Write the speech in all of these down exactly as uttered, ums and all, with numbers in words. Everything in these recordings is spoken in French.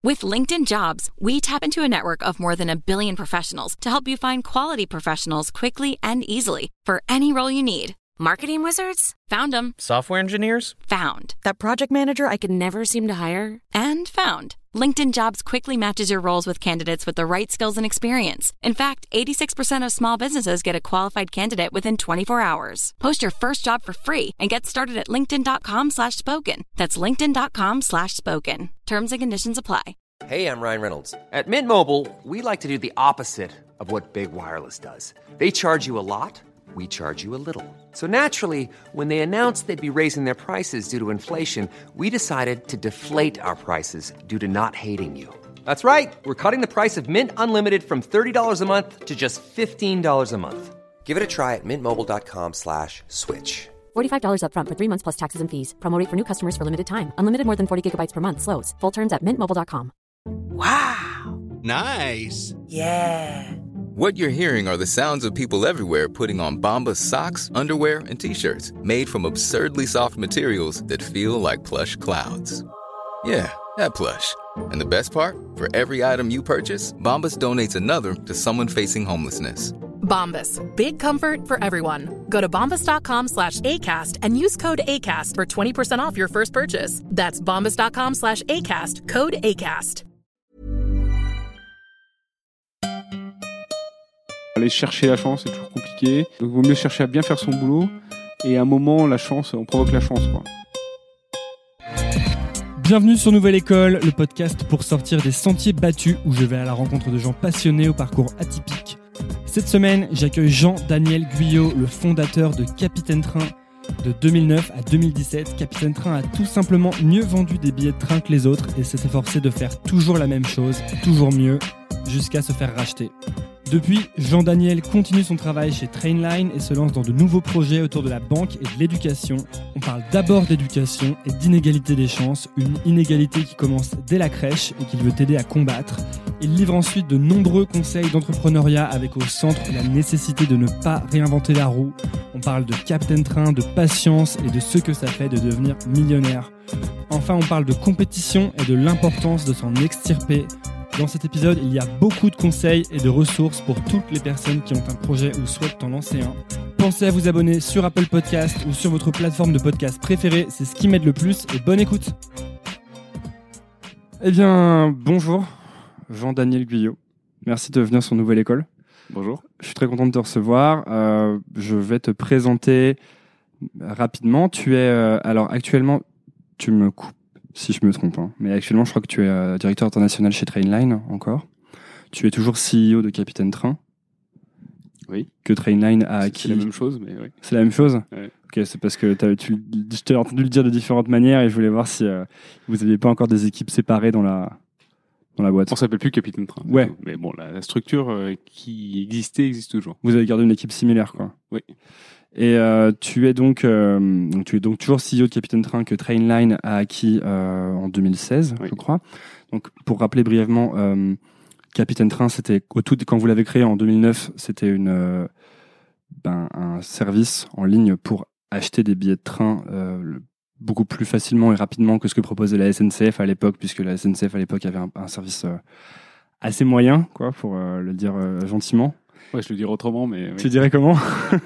With LinkedIn Jobs, we tap into a network of more than a billion professionals to help you find quality professionals quickly and easily for any role you need. Marketing wizards? Found them. Software engineers? Found. That project manager I could never seem to hire? And found. LinkedIn Jobs quickly matches your roles with candidates with the right skills and experience. In fact, eighty-six percent of small businesses get a qualified candidate within twenty-four hours. Post your first job for free and get started at linkedin.com slash spoken. That's linkedin.com slash spoken. Terms and conditions apply. Hey, I'm Ryan Reynolds. At Mint Mobile, we like to do the opposite of what Big Wireless does. They charge you a lot. We charge you a little. So naturally, when they announced they'd be raising their prices due to inflation, we decided to deflate our prices due to not hating you. That's right. We're cutting the price of Mint Unlimited from thirty dollars a month to just fifteen dollars a month. Give it a try at mintmobile.com slash switch. forty-five dollars up front for three months plus taxes and fees. Promo rate for new customers for limited time. Unlimited more than forty gigabytes per month. Slows full terms at mint mobile dot com. Wow. Nice. Yeah. What you're hearing are the sounds of people everywhere putting on Bombas socks, underwear, and T-shirts made from absurdly soft materials that feel like plush clouds. Yeah, that plush. And the best part? For every item you purchase, Bombas donates another to someone facing homelessness. Bombas. Big comfort for everyone. Go to bombas.com slash ACAST and use code ACAST for twenty percent off your first purchase. That's bombas.com slash ACAST. Code ACAST. Aller chercher la chance, c'est toujours compliqué. Donc, il vaut mieux chercher à bien faire son boulot. Et à un moment, la chance, on provoque la chance, quoi. Bienvenue sur Nouvelle École, le podcast pour sortir des sentiers battus où je vais à la rencontre de gens passionnés au parcours atypique. Cette semaine, j'accueille Jean-Daniel Guyot, le fondateur de Capitaine Train. De deux mille neuf à deux mille dix-sept, Capitaine Train a tout simplement mieux vendu des billets de train que les autres et s'est efforcé de faire toujours la même chose, toujours mieux, jusqu'à se faire racheter. Depuis, Jean-Daniel continue son travail chez Trainline et se lance dans de nouveaux projets autour de la banque et de l'éducation. On parle d'abord d'éducation et d'inégalité des chances, une inégalité qui commence dès la crèche et qu'il veut t'aider à combattre. Il livre ensuite de nombreux conseils d'entrepreneuriat avec au centre la nécessité de ne pas réinventer la roue. On parle de Capitaine Train, de patience et de ce que ça fait de devenir millionnaire. Enfin, on parle de compétition et de l'importance de s'en extirper. Dans cet épisode, il y a beaucoup de conseils et de ressources pour toutes les personnes qui ont un projet ou souhaitent en lancer un. Pensez à vous abonner sur Apple Podcast ou sur votre plateforme de podcast préférée, c'est ce qui m'aide le plus et bonne écoute. Eh bien, bonjour, Jean-Daniel Guyot. Merci de venir sur Nouvelle École. Bonjour. Je suis très content de te recevoir. Euh, je vais te présenter rapidement. Tu es, euh, alors actuellement, tu me coupes si je me trompe, hein. Mais actuellement, je crois que tu es euh, directeur international chez Trainline encore. Tu es toujours C E O de Capitaine Train. Oui. Que Trainline a acquis. C'est la même chose, mais oui. C'est la même chose. Ouais. Ok, c'est parce que t'as, tu, je t'ai entendu le dire de différentes manières et je voulais voir si euh, vous n'aviez pas encore des équipes séparées dans la dans la boîte. On s'appelle plus Capitaine Train. Ouais. Mais bon, la, la structure euh, qui existait existe toujours. Vous avez gardé une équipe similaire, quoi. Oui. Et euh, tu es donc, euh, donc tu es donc toujours C E O de Capitaine Train que Trainline a acquis euh, en deux mille seize, oui. Je crois. Donc pour rappeler brièvement, euh, Capitaine Train, c'était au tout quand vous l'avez créé en deux mille neuf, c'était une euh, ben, un service en ligne pour acheter des billets de train euh, beaucoup plus facilement et rapidement que ce que proposait la S N C F à l'époque, puisque la S N C F à l'époque avait un, un service euh, assez moyen, quoi, pour euh, le dire euh, gentiment. Ouais, je le dirais autrement, mais... Oui. Tu dirais comment?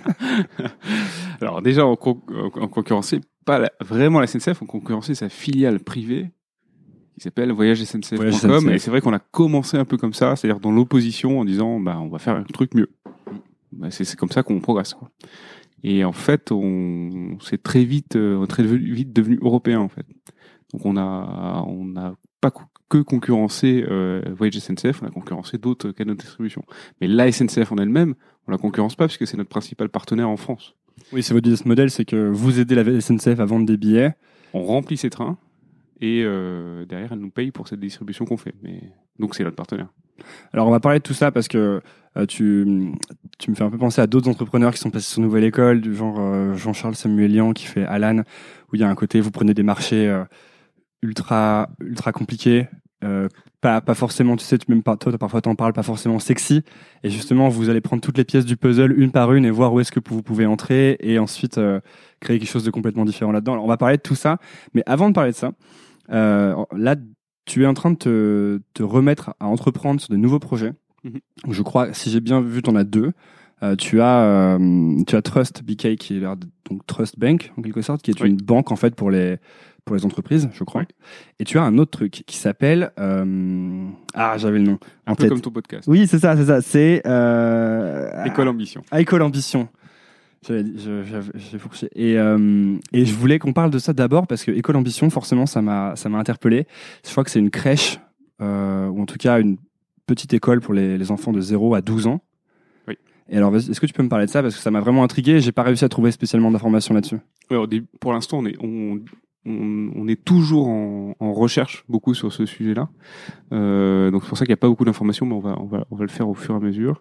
Alors déjà, on, con- on concurrençait pas la, vraiment la S N C F, on concurrençait sa filiale privée qui s'appelle voyage S N C F point com. Et c'est vrai qu'on a commencé un peu comme ça, c'est-à-dire dans l'opposition en disant bah, on va faire un truc mieux. Bah, c'est, c'est comme ça qu'on progresse, quoi. Et en fait, on s'est très vite, on est très vite devenu européen, en fait. Donc on a, on a pas que concurrencer euh, Voyage S N C F, on a concurrencé d'autres canaux de distribution. Mais la S N C F en elle-même, on la concurrence pas puisque c'est notre principal partenaire en France. Oui, c'est votre business model, c'est que vous aidez la S N C F à vendre des billets. On remplit ses trains et euh, derrière, elle nous paye pour cette distribution qu'on fait. Mais donc c'est notre partenaire. Alors on va parler de tout ça parce que euh, tu, tu me fais un peu penser à d'autres entrepreneurs qui sont passés sur Nouvelle École, du genre euh, Jean-Charles Samuelian qui fait Alan, où il y a un côté, vous prenez des marchés euh, ultra ultra compliqués, euh, pas pas forcément, tu sais, tu même pas toi parfois t'en parles, pas forcément sexy, et justement vous allez prendre toutes les pièces du puzzle une par une et voir où est-ce que vous pouvez entrer et ensuite euh, créer quelque chose de complètement différent là-dedans. Alors on va parler de tout ça, mais avant de parler de ça, euh, là tu es en train de te, te remettre à entreprendre sur de nouveaux projets. Mm-hmm. Je crois, si j'ai bien vu, tu en as deux. Euh, tu as euh, tu as Trust B K qui est là, donc Trust Bank en quelque sorte, qui est oui. une banque en fait pour les pour les entreprises, je crois. Oui. Et tu as un autre truc qui s'appelle euh, ah j'avais le nom un en peu tête. Comme ton podcast. Oui, c'est ça, c'est ça. C'est euh, École Ambition. Ah, École Ambition. J'avais, j'avais, j'ai fourché. Et euh, et je voulais qu'on parle de ça d'abord parce que École Ambition, forcément, ça m'a ça m'a interpellé. Je crois que c'est une crèche euh, ou en tout cas une petite école pour les, les enfants de zéro à douze ans. Et alors, est-ce que tu peux me parler de ça parce que ça m'a vraiment intrigué et j'ai pas réussi à trouver spécialement d'informations là-dessus. Ouais, pour l'instant, on est, on, on, on est toujours en, en recherche beaucoup sur ce sujet-là. Euh, donc c'est pour ça qu'il n'y a pas beaucoup d'informations, mais on va, on va, on va le faire au fur et à mesure.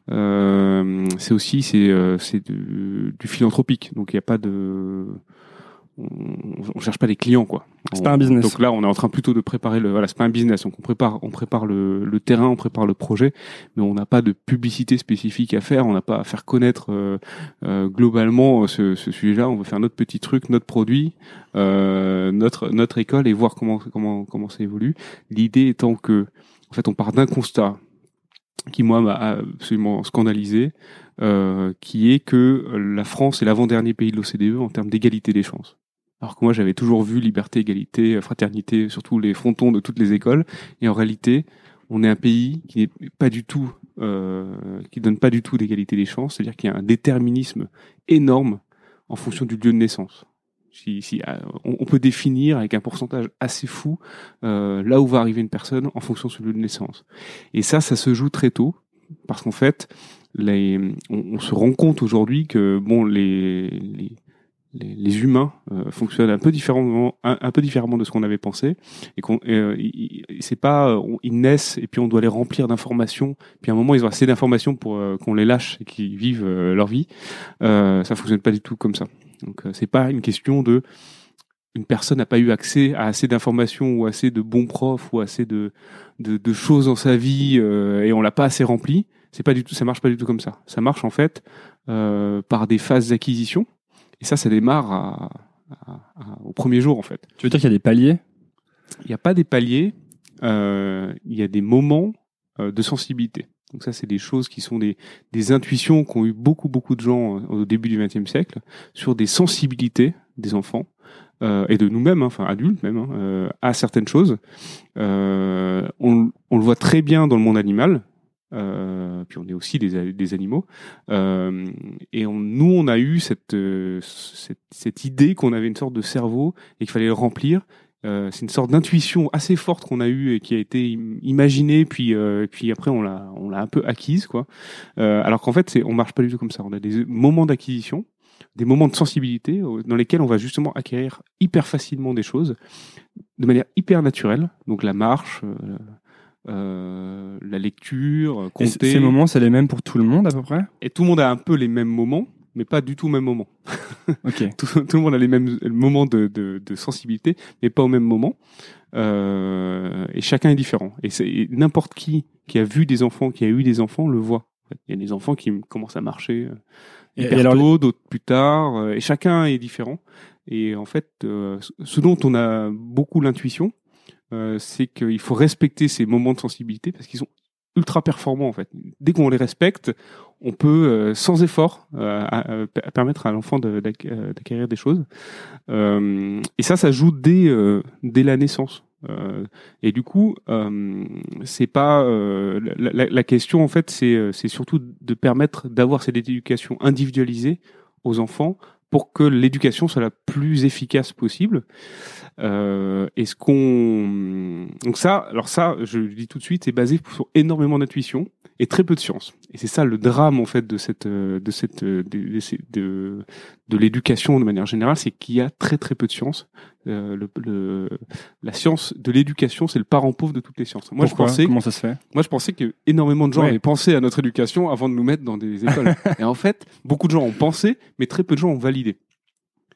Euh, c'est aussi, c'est, c'est du, du philanthropique, donc il n'y a pas de, on, on cherche pas des clients, quoi. C'est pas un business. Donc là, on est en train plutôt de préparer le, voilà, c'est pas un business. Donc on prépare, on prépare le, le terrain, on prépare le projet, mais on n'a pas de publicité spécifique à faire. On n'a pas à faire connaître euh, euh, globalement ce, ce sujet-là. On veut faire notre petit truc, notre produit, euh, notre notre école et voir comment comment comment ça évolue. L'idée étant que, en fait, on part d'un constat qui moi m'a absolument scandalisé, euh, qui est que la France est l'avant-dernier pays de l'O C D E en termes d'égalité des chances. Alors que moi, j'avais toujours vu liberté, égalité, fraternité, surtout les frontons de toutes les écoles. Et en réalité, on est un pays qui n'est pas du tout, euh, qui donne pas du tout d'égalité des chances. C'est-à-dire qu'il y a un déterminisme énorme en fonction du lieu de naissance. Si, si, on, on peut définir avec un pourcentage assez fou euh, là où va arriver une personne en fonction de son lieu de naissance. Et ça, ça se joue très tôt, parce qu'en fait, les, on, on se rend compte aujourd'hui que bon, les, les Les, les humains euh, fonctionnent un peu différemment, un, un peu différemment de ce qu'on avait pensé, et qu'on, euh, c'est pas, on, ils naissent et puis on doit les remplir d'informations, puis à un moment ils ont assez d'informations pour euh, qu'on les lâche et qu'ils vivent euh, leur vie. Euh, ça fonctionne pas du tout comme ça. Donc euh, c'est pas une question de une personne n'a pas eu accès à assez d'informations ou assez de bons profs ou assez de de, de choses dans sa vie euh, et on l'a pas assez rempli. C'est pas du tout, ça marche pas du tout comme ça. Ça marche en fait euh, par des phases d'acquisition. Et ça, ça démarre à, à, à, au premier jour, en fait. Tu veux dire qu'il y a des paliers ? Il n'y a pas des paliers, euh, il y a des moments euh, de sensibilité. Donc ça, c'est des choses qui sont des, des intuitions qu'ont eu beaucoup, beaucoup de gens au début du vingtième siècle sur des sensibilités des enfants euh, et de nous-mêmes, hein, enfin adultes même, hein, euh, à certaines choses. Euh, on, on le voit très bien dans le monde animal. Euh, puis on est aussi des, des animaux euh, et on, nous on a eu cette, euh, cette, cette idée qu'on avait une sorte de cerveau et qu'il fallait le remplir. Euh, c'est une sorte d'intuition assez forte qu'on a eue et qui a été imaginée puis euh, puis après on l'a on l'a un peu acquise, quoi. Euh, alors qu'en fait c'est, on marche pas du tout comme ça. On a des moments d'acquisition, des moments de sensibilité dans lesquels on va justement acquérir hyper facilement des choses de manière hyper naturelle. Donc la marche, euh, Euh, la lecture, compter. Et ces moments, c'est les mêmes pour tout le monde à peu près ? Et tout le monde a un peu les mêmes moments, mais pas du tout au même moment. Ok. tout, tout le monde a les mêmes moments de, de, de sensibilité, mais pas au même moment. Euh, et chacun est différent. Et, c'est, et n'importe qui qui a vu des enfants, qui a eu des enfants, le voit. Il y a des enfants qui commencent à marcher hyper et alors, tôt, d'autres plus tard. Et chacun est différent. Et en fait, euh, ce dont on a beaucoup l'intuition, Euh, c'est qu'il faut respecter ces moments de sensibilité parce qu'ils sont ultra performants, en fait. Dès qu'on les respecte, on peut, euh, sans effort, euh, à, à permettre à l'enfant de, d'acquérir des choses. Euh, et ça, ça joue dès, euh, dès la naissance. Euh, et du coup, euh, c'est pas euh, la, la, la question, en fait, c'est, c'est surtout de permettre d'avoir cette éducation individualisée aux enfants pour que l'éducation soit la plus efficace possible. Euh, est-ce qu'on donc ça, alors ça, je le dis tout de suite, c'est basé sur énormément d'intuition et très peu de science. Et c'est ça le drame en fait de cette de cette de de, de, de l'éducation de manière générale, c'est qu'il y a très très peu de science. Euh, le, le la science de l'éducation, c'est le parent pauvre de toutes les sciences. Moi, Pourquoi ? je pensais, comment ça se fait ? Moi, je pensais que énormément de gens ouais. avaient pensé à notre éducation avant de nous mettre dans des écoles. Et en fait, beaucoup de gens ont pensé, mais très peu de gens ont validé.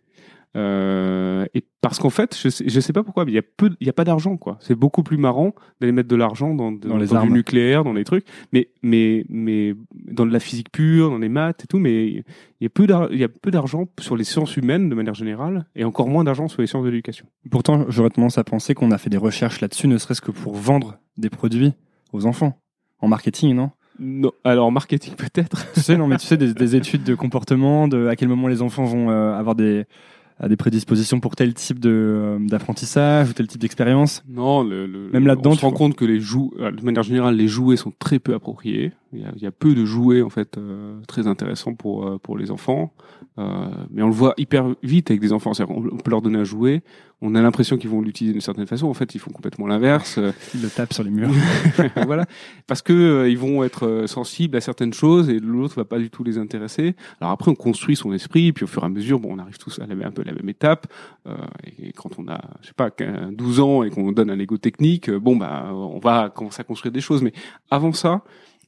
Euh, et parce qu'en fait, je sais, je sais pas pourquoi, mais il y a peu, il y a pas d'argent, quoi. C'est beaucoup plus marrant d'aller mettre de l'argent dans, dans, Dans les dans armes. du nucléaire, dans des trucs, mais, mais, mais dans de la physique pure, dans les maths et tout, mais il y a peu d'ar- il y a peu d'argent sur les sciences humaines de manière générale, et encore moins d'argent sur les sciences de l'éducation. Pourtant, j'aurais tendance à penser qu'on a fait des recherches là-dessus, ne serait-ce que pour vendre des produits aux enfants. En marketing, non? Non, alors marketing peut-être. Tu sais, non, mais tu sais, des, des études de comportement, de à quel moment les enfants vont euh, avoir des, à des prédispositions pour tel type de, euh, d'apprentissage ou tel type d'expérience. Non, le, le, Même là-dedans, on tu se rend vois. compte que les jou- de manière générale, les jouets sont très peu appropriés. Il y a, il y a peu de jouets en fait euh, très intéressants pour euh, pour les enfants. Euh, mais on le voit hyper vite avec des enfants. C'est-à-dire, on, on peut leur donner un jouet, on a l'impression qu'ils vont l'utiliser d'une certaine façon. En fait, ils font complètement l'inverse. Ils le tapent sur les murs. Voilà, parce que euh, ils vont être euh, sensibles à certaines choses et l'autre va pas du tout les intéresser. Alors après, on construit son esprit, puis au fur et à mesure, bon, on arrive tous à la, un peu la même étape. Euh, et, et quand on a, je sais pas, douze ans et qu'on donne un Lego technique, euh, bon bah, on va commencer à construire des choses. Mais avant ça,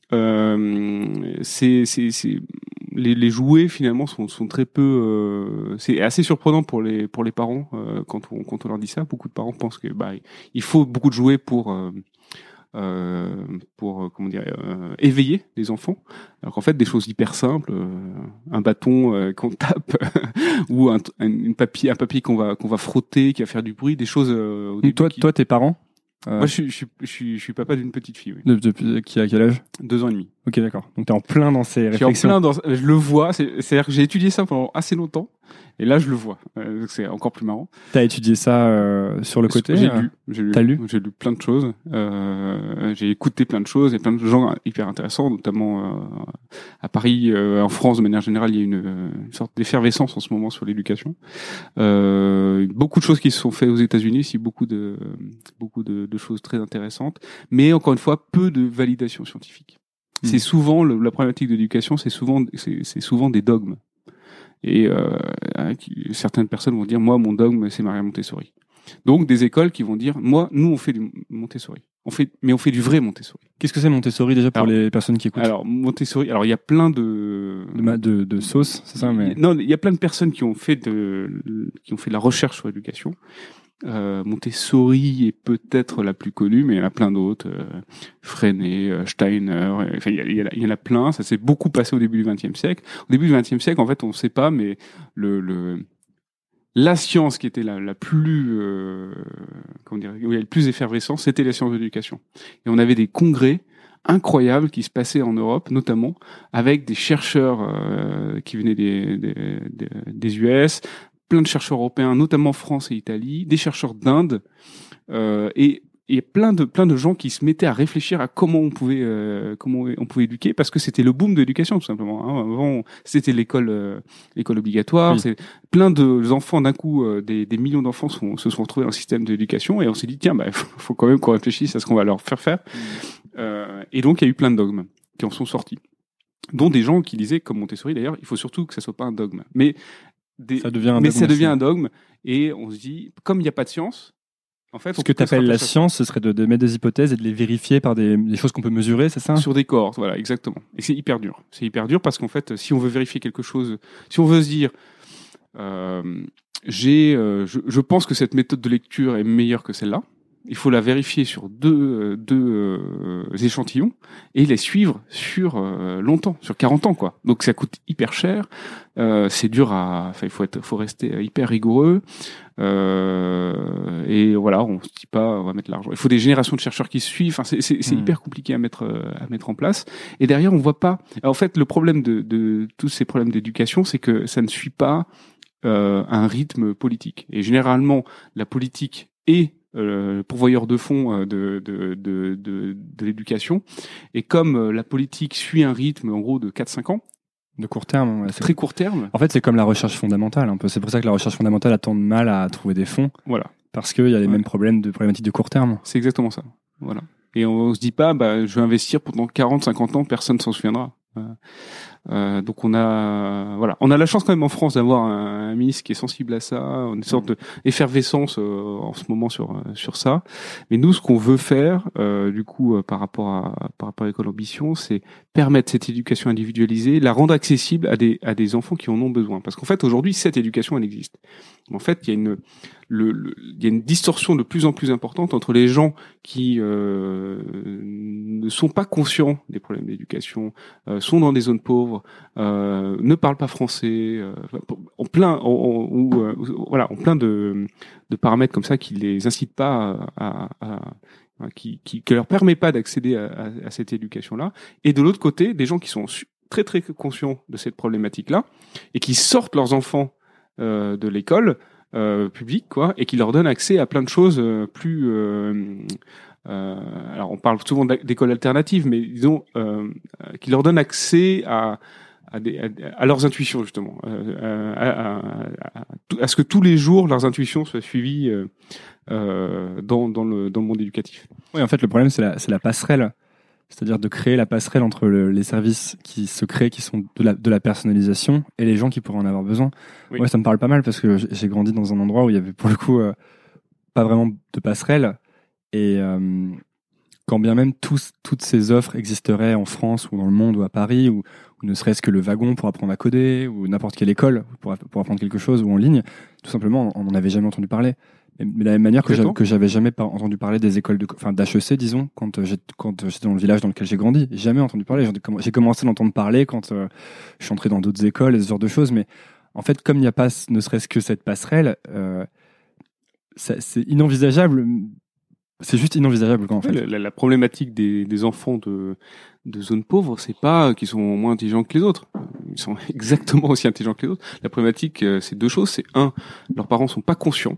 euh, c'est, c'est, c'est les, les jouets finalement sont, sont très peu. Euh, c'est assez surprenant pour les pour les parents euh, quand on quand on leur dit ça. Beaucoup de parents pensent que bah il faut beaucoup de jouets pour euh, euh, pour euh, comment dire euh, éveiller les enfants, alors qu'en fait des choses hyper simples, euh, un bâton euh, qu'on tape ou un, un, une papier un papier qu'on va qu'on va frotter qui va faire du bruit, des choses. Euh, au début toi, qui... toi, tes parents? Euh, Moi, je suis, je suis, je suis, je suis papa d'une petite fille, oui. de, de- qui a quel âge? Deux ans et demi. Ok, d'accord. Donc t'es en plein dans ces Je suis en réflexions. plein dans, je le vois. C'est, c'est-à-dire que j'ai étudié ça pendant assez longtemps, et là, je le vois. Euh, c'est encore plus marrant. T'as étudié ça euh, sur le côté? J'ai euh, lu, j'ai lu, T'as lu j'ai lu plein de choses. Euh, j'ai écouté plein de choses et plein de gens hyper intéressants, notamment euh, à Paris, euh, en France de manière générale, il y a une, une sorte d'effervescence en ce moment sur l'éducation. Euh, beaucoup de choses qui se sont faites aux États-Unis, aussi beaucoup de beaucoup de, de choses très intéressantes, mais encore une fois, peu de validation scientifique. Mmh. C'est souvent le, la problématique de l'éducation, c'est souvent c'est, c'est souvent des dogmes. Et euh, qui, certaines personnes vont dire, moi, mon dogme, c'est Maria Montessori. Donc, des écoles qui vont dire, moi, nous, on fait du Montessori. On fait, mais on fait du vrai Montessori. Qu'est-ce que c'est Montessori déjà pour alors, les personnes qui écoutent? Alors, Montessori, alors il y a plein de de, ma, de, de sauces, c'est ça, mais non, il y a plein de personnes qui ont fait de qui ont fait de la recherche sur l'éducation. Euh, Montessori est peut-être la plus connue, mais il y en a plein d'autres. Euh, Freinet, euh, Steiner, euh, enfin il y, a, il, y a, il y en a plein. Ça s'est beaucoup passé au début du vingtième siècle. Au début du vingtième siècle, en fait, on ne sait pas, mais le, le la science qui était la, la plus euh, comment dire, où il y avait le plus effervescent, c'était la science de l'éducation. Et on avait des congrès incroyables qui se passaient en Europe, notamment avec des chercheurs euh, qui venaient des, des, des, des U S, plein de chercheurs européens, notamment France et Italie, des chercheurs d'Inde, euh, et et plein de plein de gens qui se mettaient à réfléchir à comment on pouvait euh, comment on pouvait éduquer, parce que c'était le boom de l'éducation tout simplement. Hein. Avant, c'était l'école euh, l'école obligatoire. Oui. C'est plein de enfants d'un coup, euh, des, des millions d'enfants sont, se sont retrouvés dans le système d'éducation, et on s'est dit tiens, bah faut, faut quand même qu'on réfléchisse à ce qu'on va leur faire faire. Mmh. Euh, et donc il y a eu plein de dogmes qui en sont sortis, dont des gens qui disaient, comme Montessori d'ailleurs, il faut surtout que ça soit pas un dogme, mais des, ça devient un mais dogme ça devient aussi. un dogme, et on se dit comme il n'y a pas de science. En fait, ce que tu appelles la science, ce serait de, de mettre des hypothèses et de les vérifier par des, des choses qu'on peut mesurer, c'est ça? Sur des cohortes, voilà, exactement. Et c'est hyper dur. C'est hyper dur parce qu'en fait, si on veut vérifier quelque chose, si on veut se dire, euh, j'ai, euh, je, je pense que cette méthode de lecture est meilleure que celle-là, il faut la vérifier sur deux, deux euh, échantillons et les suivre sur euh, longtemps, sur quarante ans, quoi. Donc ça coûte hyper cher, euh, c'est dur à, enfin il faut être, faut rester hyper rigoureux, euh, et voilà, on se dit pas, on va mettre l'argent. Il faut des générations de chercheurs qui se suivent. Enfin, c'est, c'est, c'est mmh. hyper compliqué à mettre, à mettre en place. Et derrière, on voit pas. En fait, le problème de, de tous ces problèmes d'éducation, c'est que ça ne suit pas euh, un rythme politique. Et généralement, la politique est Euh, pourvoyeur de fonds euh, de, de, de, de, de l'éducation. Et comme euh, la politique suit un rythme, en gros, de quatre à cinq ans, de court terme, ouais, c'est très court terme. En fait, c'est comme la recherche fondamentale, un peu. C'est pour ça que la recherche fondamentale a tant de mal à trouver des fonds. Voilà. Parce qu'il y a les ouais. mêmes problèmes de problématiques de court terme. C'est exactement ça. Voilà. Et on, on se dit pas, bah, je vais investir pendant quarante, cinquante ans, personne s'en souviendra. Euh, euh, donc on a voilà, on a la chance quand même en France d'avoir un, un ministre qui est sensible à ça, une sorte de effervescence euh, en ce moment sur euh, sur ça. Mais nous, ce qu'on veut faire, euh, du coup, euh, par rapport à par rapport à École Ambition, c'est permettre cette éducation individualisée, la rendre accessible à des à des enfants qui en ont besoin. Parce qu'en fait, aujourd'hui, cette éducation, elle existe. En fait, il y a une le, le il y a une distorsion de plus en plus importante entre les gens qui euh, ne sont pas conscients des problèmes d'éducation, euh, sont dans des zones pauvres, euh, ne parlent pas français, euh, en plein, en, ou euh, voilà, en plein de, de paramètres comme ça qui les incitent pas à, à, à qui, qui, qui leur permet pas d'accéder à, à, à cette éducation-là. Et de l'autre côté, des gens qui sont très très conscients de cette problématique-là et qui sortent leurs enfants euh, de l'école euh, publique, quoi, et qui leur donnent accès à plein de choses euh, plus euh, Euh, alors on parle souvent d'écoles alternatives, mais disons euh, qui leur donnent accès à à, des, à, à leurs intuitions justement, euh, à, à, à, à ce que tous les jours leurs intuitions soient suivies euh, euh, dans dans le dans le monde éducatif. Oui, en fait, le problème c'est la c'est la passerelle, c'est-à-dire de créer la passerelle entre le, les services qui se créent, qui sont de la de la personnalisation, et les gens qui pourraient en avoir besoin. Oui. Ouais, ça me parle pas mal parce que j'ai grandi dans un endroit où il y avait pour le coup euh, pas vraiment de passerelle. Et euh, quand bien même tous, toutes ces offres existeraient en France ou dans le monde ou à Paris, ou, ou ne serait-ce que le wagon pour apprendre à coder, ou n'importe quelle école pour, pour apprendre quelque chose, ou en ligne, tout simplement, on n'en avait jamais entendu parler. Mais, mais de la même manière que j'avais, que j'avais jamais par, entendu parler des écoles de, enfin, d'H E C, disons, quand, j'ai, quand j'étais dans le village dans lequel j'ai grandi. J'ai jamais entendu parler. J'ai commencé à l'entendre parler quand euh, je suis entré dans d'autres écoles et ce genre de choses. Mais en fait, comme il n'y a pas ne serait-ce que cette passerelle, euh, ça, c'est inenvisageable. C'est juste inenvisageable quand en fait. La, la problématique des, des enfants de, de zones pauvres, c'est pas qu'ils sont moins intelligents que les autres. Ils sont exactement aussi intelligents que les autres. La problématique, c'est deux choses. C'est un, leurs parents sont pas conscients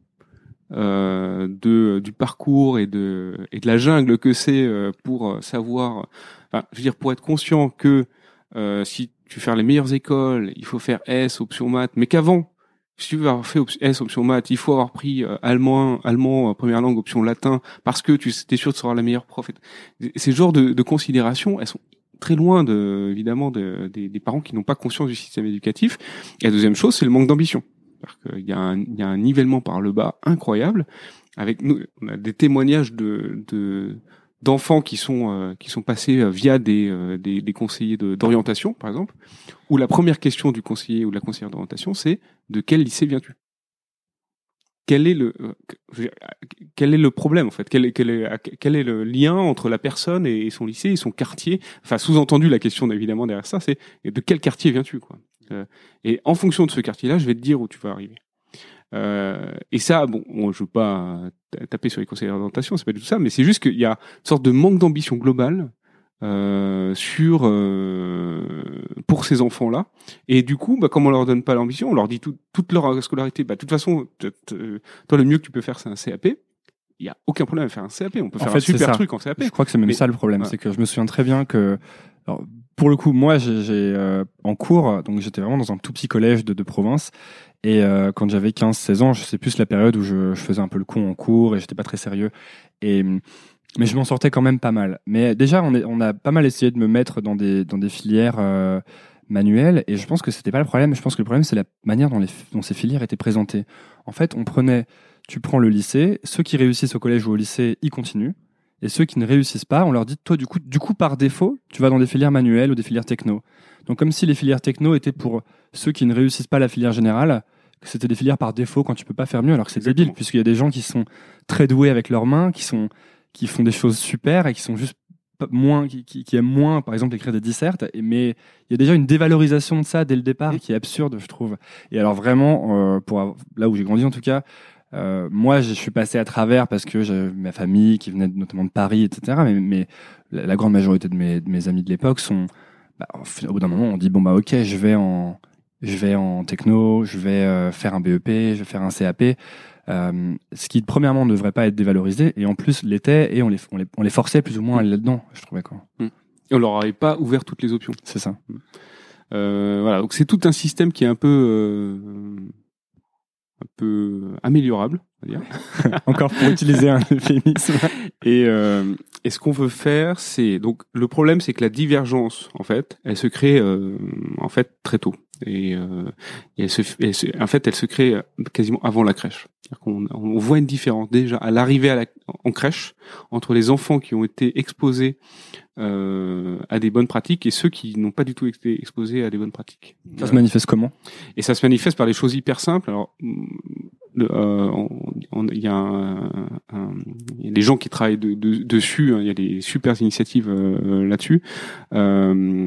euh, de du parcours et de et de la jungle que c'est pour savoir. Enfin, je veux dire, pour être conscient que euh, si tu veux faire les meilleures écoles, il faut faire S option maths, mais qu'avant, si tu veux avoir fait S option maths, il faut avoir pris euh, allemand, allemand euh, première langue option latin parce que tu es sûr de seras la meilleure prof. Ces genres de, de considérations, elles sont très loin de, évidemment, de, des, des parents qui n'ont pas conscience du système éducatif. Et la deuxième chose, c'est le manque d'ambition. C'est-à-dire qu'il y a un, il y a un nivellement par le bas incroyable. Avec nous, on a des témoignages de, de d'enfants qui sont euh, qui sont passés euh, via des, euh, des des conseillers de, d'orientation, par exemple, où la première question du conseiller ou de la conseillère d'orientation, c'est de quel lycée viens-tu ? Quel est le euh, quel est le problème en fait ? Quel est quel est quel est le lien entre la personne et son lycée et son quartier ? Enfin, sous-entendu, la question évidemment derrière ça, c'est de quel quartier viens-tu, quoi ? euh, Et en fonction de ce quartier-là, je vais te dire où tu vas arriver. Euh, et ça, bon, moi, je veux pas taper sur les conseillers d'orientation, c'est pas du tout ça, mais c'est juste qu'il y a une sorte de manque d'ambition globale euh, sur euh, pour ces enfants-là. Et du coup, bah, comme on leur donne pas l'ambition, on leur dit tout, toute leur scolarité, bah, de toute façon, t- t- toi, le mieux que tu peux faire, c'est un C A P. Il y a aucun problème à faire un C A P. On peut en faire fait, un super c'est truc en C A P. Je crois que c'est même mais, ça le problème, ouais. C'est que je me souviens très bien que, alors, pour le coup, moi, j'ai, j'ai euh, en cours, donc j'étais vraiment dans un tout petit collège de, de province. Et euh, quand j'avais quinze seize ans, je sais plus la période où je, je faisais un peu le con en cours et j'étais pas très sérieux. Et mais je m'en sortais quand même pas mal. Mais déjà, on, est, on a pas mal essayé de me mettre dans des dans des filières euh, manuelles. Et je pense que c'était pas le problème. Je pense que le problème c'est la manière dont les dont ces filières étaient présentées. En fait, on prenait, tu prends le lycée, ceux qui réussissent au collège ou au lycée, ils continuent. Et ceux qui ne réussissent pas, on leur dit, toi, du coup, du coup, par défaut, tu vas dans des filières manuelles ou des filières techno. Donc, comme si les filières techno étaient pour ceux qui ne réussissent pas la filière générale, que c'était des filières par défaut quand tu peux pas faire mieux, alors que c'est Exactement. débile, puisqu'il y a des gens qui sont très doués avec leurs mains, qui sont, qui font des choses super et qui sont juste moins, qui, qui, qui aiment moins, par exemple, écrire des dissertes. Et, mais il y a déjà une dévalorisation de ça dès le départ qui est absurde, je trouve. Et alors, vraiment, euh, pour avoir, là où j'ai grandi, en tout cas, Euh, moi, je suis passé à travers parce que j'ai ma famille qui venait notamment de Paris, et cetera. Mais, mais la, la grande majorité de mes, de mes amis de l'époque sont, bah, au bout d'un moment, on dit bon bah ok, je vais en, je vais en techno, je vais euh, faire un B E P, je vais faire un C A P. Euh, ce qui premièrement ne devrait pas être dévalorisé et en plus l'était et on les, on les, on les forçait plus ou moins à aller là-dedans. Je trouvais quoi. Et on leur avait pas ouvert toutes les options. C'est ça. Euh, voilà, donc c'est tout un système qui est un peu euh, un peu améliorable, on va dire. Encore pour utiliser un euphémisme. Et, euh, et ce qu'on veut faire, c'est donc le problème, c'est que la divergence, en fait, elle se crée euh, en fait très tôt. Et, euh, et elle se, elle se, en fait, elle se crée quasiment avant la crèche. C'est-à-dire qu'on on voit une différence déjà à l'arrivée à la, en crèche entre les enfants qui ont été exposés euh, à des bonnes pratiques et ceux qui n'ont pas du tout été exposés à des bonnes pratiques. Ça euh, se manifeste comment? Et ça se manifeste par des choses hyper simples. Alors, il euh, y a un, un, y a des gens qui travaillent de, de, dessus. Il hein, y a des super initiatives euh, là-dessus. Euh,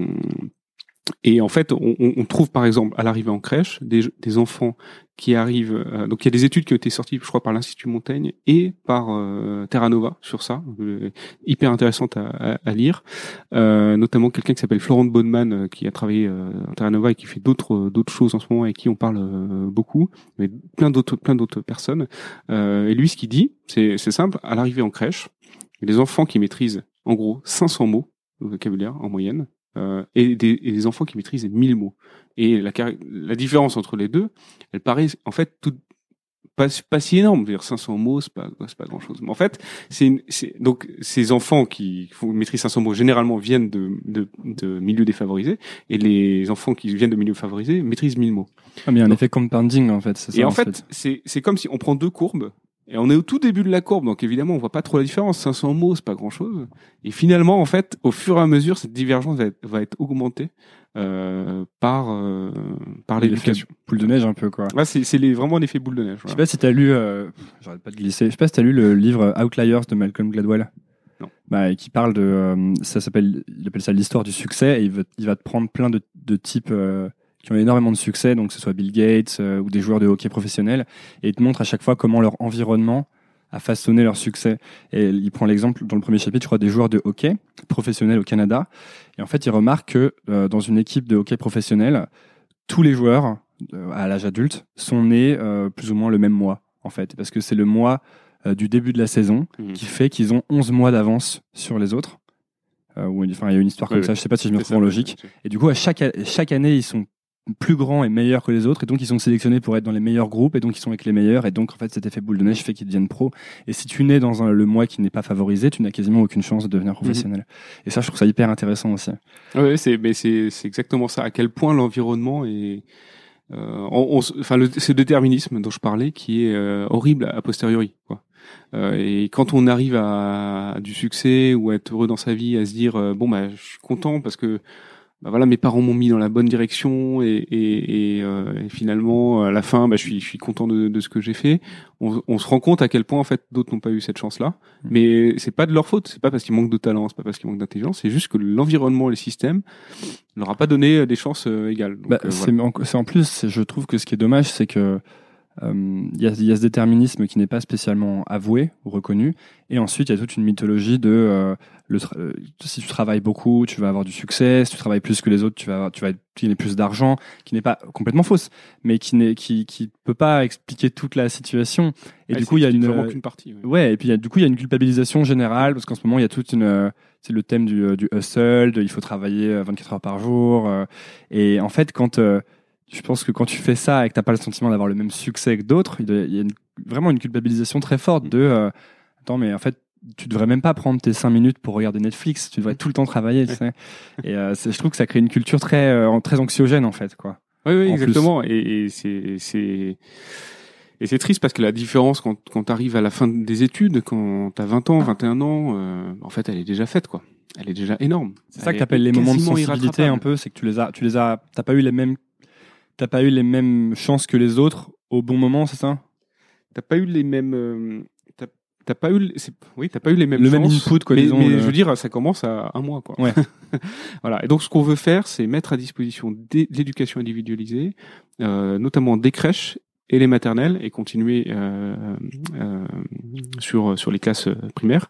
Et en fait, on, on trouve par exemple à l'arrivée en crèche des, des enfants qui arrivent. Euh, donc il y a des études qui ont été sorties, je crois, par l'Institut Montaigne et par euh, Terra Nova sur ça, euh, hyper intéressante à, à, à lire. Euh, notamment quelqu'un qui s'appelle Florent Baudeman euh, qui a travaillé euh, à Terra Nova et qui fait d'autres d'autres choses en ce moment et qui on parle euh, beaucoup, mais plein d'autres plein d'autres personnes. Euh, et lui, ce qu'il dit, c'est c'est simple. À l'arrivée en crèche, il y a des enfants qui maîtrisent en gros cinq cents mots de vocabulaire en moyenne. Euh, et, des, et des enfants qui maîtrisent mille mots. Et la, la différence entre les deux, elle paraît en fait tout, pas, pas si énorme. Je veux dire, cinq cents mots, c'est pas, c'est pas grand chose. Mais en fait, c'est, une, c'est donc ces enfants qui maîtrisent cinq cents mots généralement viennent de, de, de milieux défavorisés, et les enfants qui viennent de milieux favorisés maîtrisent mille mots. Ah, mais il y a un effet compounding en fait. C'est ça, et en, en fait, fait, c'est, c'est comme si on prend deux courbes. Et on est au tout début de la courbe, donc évidemment, on voit pas trop la différence. cinq cents mots, c'est pas grand-chose. Et finalement, en fait, au fur et à mesure, cette divergence va être, va être augmentée euh, par euh, par l'éducation. Boule de neige un peu, quoi. Ouais, c'est c'est les, vraiment l'effet boule de neige. Je sais pas si t'as lu, euh, j'arrête pas de glisser. Je sais pas si t'as lu le livre Outliers de Malcolm Gladwell. Non. Bah, qui parle de, euh, ça s'appelle, il appelle ça l'histoire du succès, et il va, il va te prendre plein de, de types. Euh, qui ont énormément de succès, donc que ce soit Bill Gates euh, ou des joueurs de hockey professionnels, et il te montre à chaque fois comment leur environnement a façonné leur succès. Et il prend l'exemple dans le premier chapitre, je crois, des joueurs de hockey professionnels au Canada. Et en fait, il remarque que euh, dans une équipe de hockey professionnel, tous les joueurs euh, à l'âge adulte sont nés euh, plus ou moins le même mois, en fait, parce que c'est le mois euh, du début de la saison mmh. qui fait qu'ils ont onze mois d'avance sur les autres. Euh, où, enfin, il y a une histoire comme oui, ça, oui. Je sais pas si je me retrouve en logique. Oui, et du coup, à chaque, chaque année, ils sont plus grands et meilleurs que les autres, et donc ils sont sélectionnés pour être dans les meilleurs groupes, et donc ils sont avec les meilleurs, et donc en fait cet effet boule de neige fait qu'ils deviennent pros. Et si tu nais dans un, le mois qui n'est pas favorisé, tu n'as quasiment aucune chance de devenir professionnel. Mmh. Et ça, je trouve ça hyper intéressant aussi. Oui, c'est, mais c'est, c'est exactement ça. À quel point l'environnement est, euh, on, on, enfin, le, ce déterminisme dont je parlais, qui est euh, horrible a posteriori, quoi. Euh, et quand on arrive à, à du succès ou à être heureux dans sa vie, à se dire euh, bon bah je suis content parce que bah voilà, mes parents m'ont mis dans la bonne direction et, et, et, euh, et finalement à la fin bah je suis je suis content de, de ce que j'ai fait. On, on se rend compte à quel point en fait d'autres n'ont pas eu cette chance là, mmh. mais c'est pas de leur faute, c'est pas parce qu'ils manquent de talent, c'est pas parce qu'ils manquent d'intelligence, c'est juste que l'environnement, les systèmes leur a pas donné des chances euh, égales. Donc, bah, euh, c'est, voilà. en, c'est en plus, je trouve que ce qui est dommage, c'est que il euh, y, a, y a ce déterminisme qui n'est pas spécialement avoué ou reconnu, et ensuite il y a toute une mythologie de euh, le tra- euh, si tu travailles beaucoup tu vas avoir du succès, si tu travailles plus que les autres tu vas avoir, tu vas gagner plus d'argent, qui n'est pas complètement fausse, mais qui n'est qui qui peut pas expliquer toute la situation. Et ouais, du coup il y a une vraiment qu'une partie. Ouais, ouais et puis y a, du coup il y a une culpabilisation générale parce qu'en ce moment il y a toute une c'est le thème du du hustle, de, il faut travailler vingt-quatre heures par jour, euh, et en fait quand euh, je pense que quand tu fais ça et que t'as pas le sentiment d'avoir le même succès que d'autres, il y a une, vraiment une culpabilisation très forte de euh, attends mais en fait tu devrais même pas prendre tes cinq minutes pour regarder Netflix, tu devrais tout le temps travailler, tu sais. Et euh, c'est, je trouve que ça crée une culture très euh, très anxiogène en fait, quoi. Oui oui exactement. Et, et c'est c'est et c'est triste parce que la différence quand quand t'arrives à la fin des études, quand t'as vingt ans, vingt et un ans, euh, en fait elle est déjà faite, quoi. Elle est déjà énorme. C'est ça que t'appelles les moments de sensibilité un peu, c'est que tu les as tu les as t'as pas eu les mêmes T'as pas eu les mêmes chances que les autres au bon moment, c'est ça? T'as pas eu les mêmes, euh, t'as, t'as pas eu, c'est, oui, t'as pas eu les mêmes le chances. même input, quoi. Mais, disons, mais le... je veux dire, ça commence à un mois, quoi. Ouais. Voilà. Et donc, ce qu'on veut faire, c'est mettre à disposition de l'éducation individualisée, euh, notamment des crèches et les maternelles, et continuer euh, euh, sur sur les classes primaires.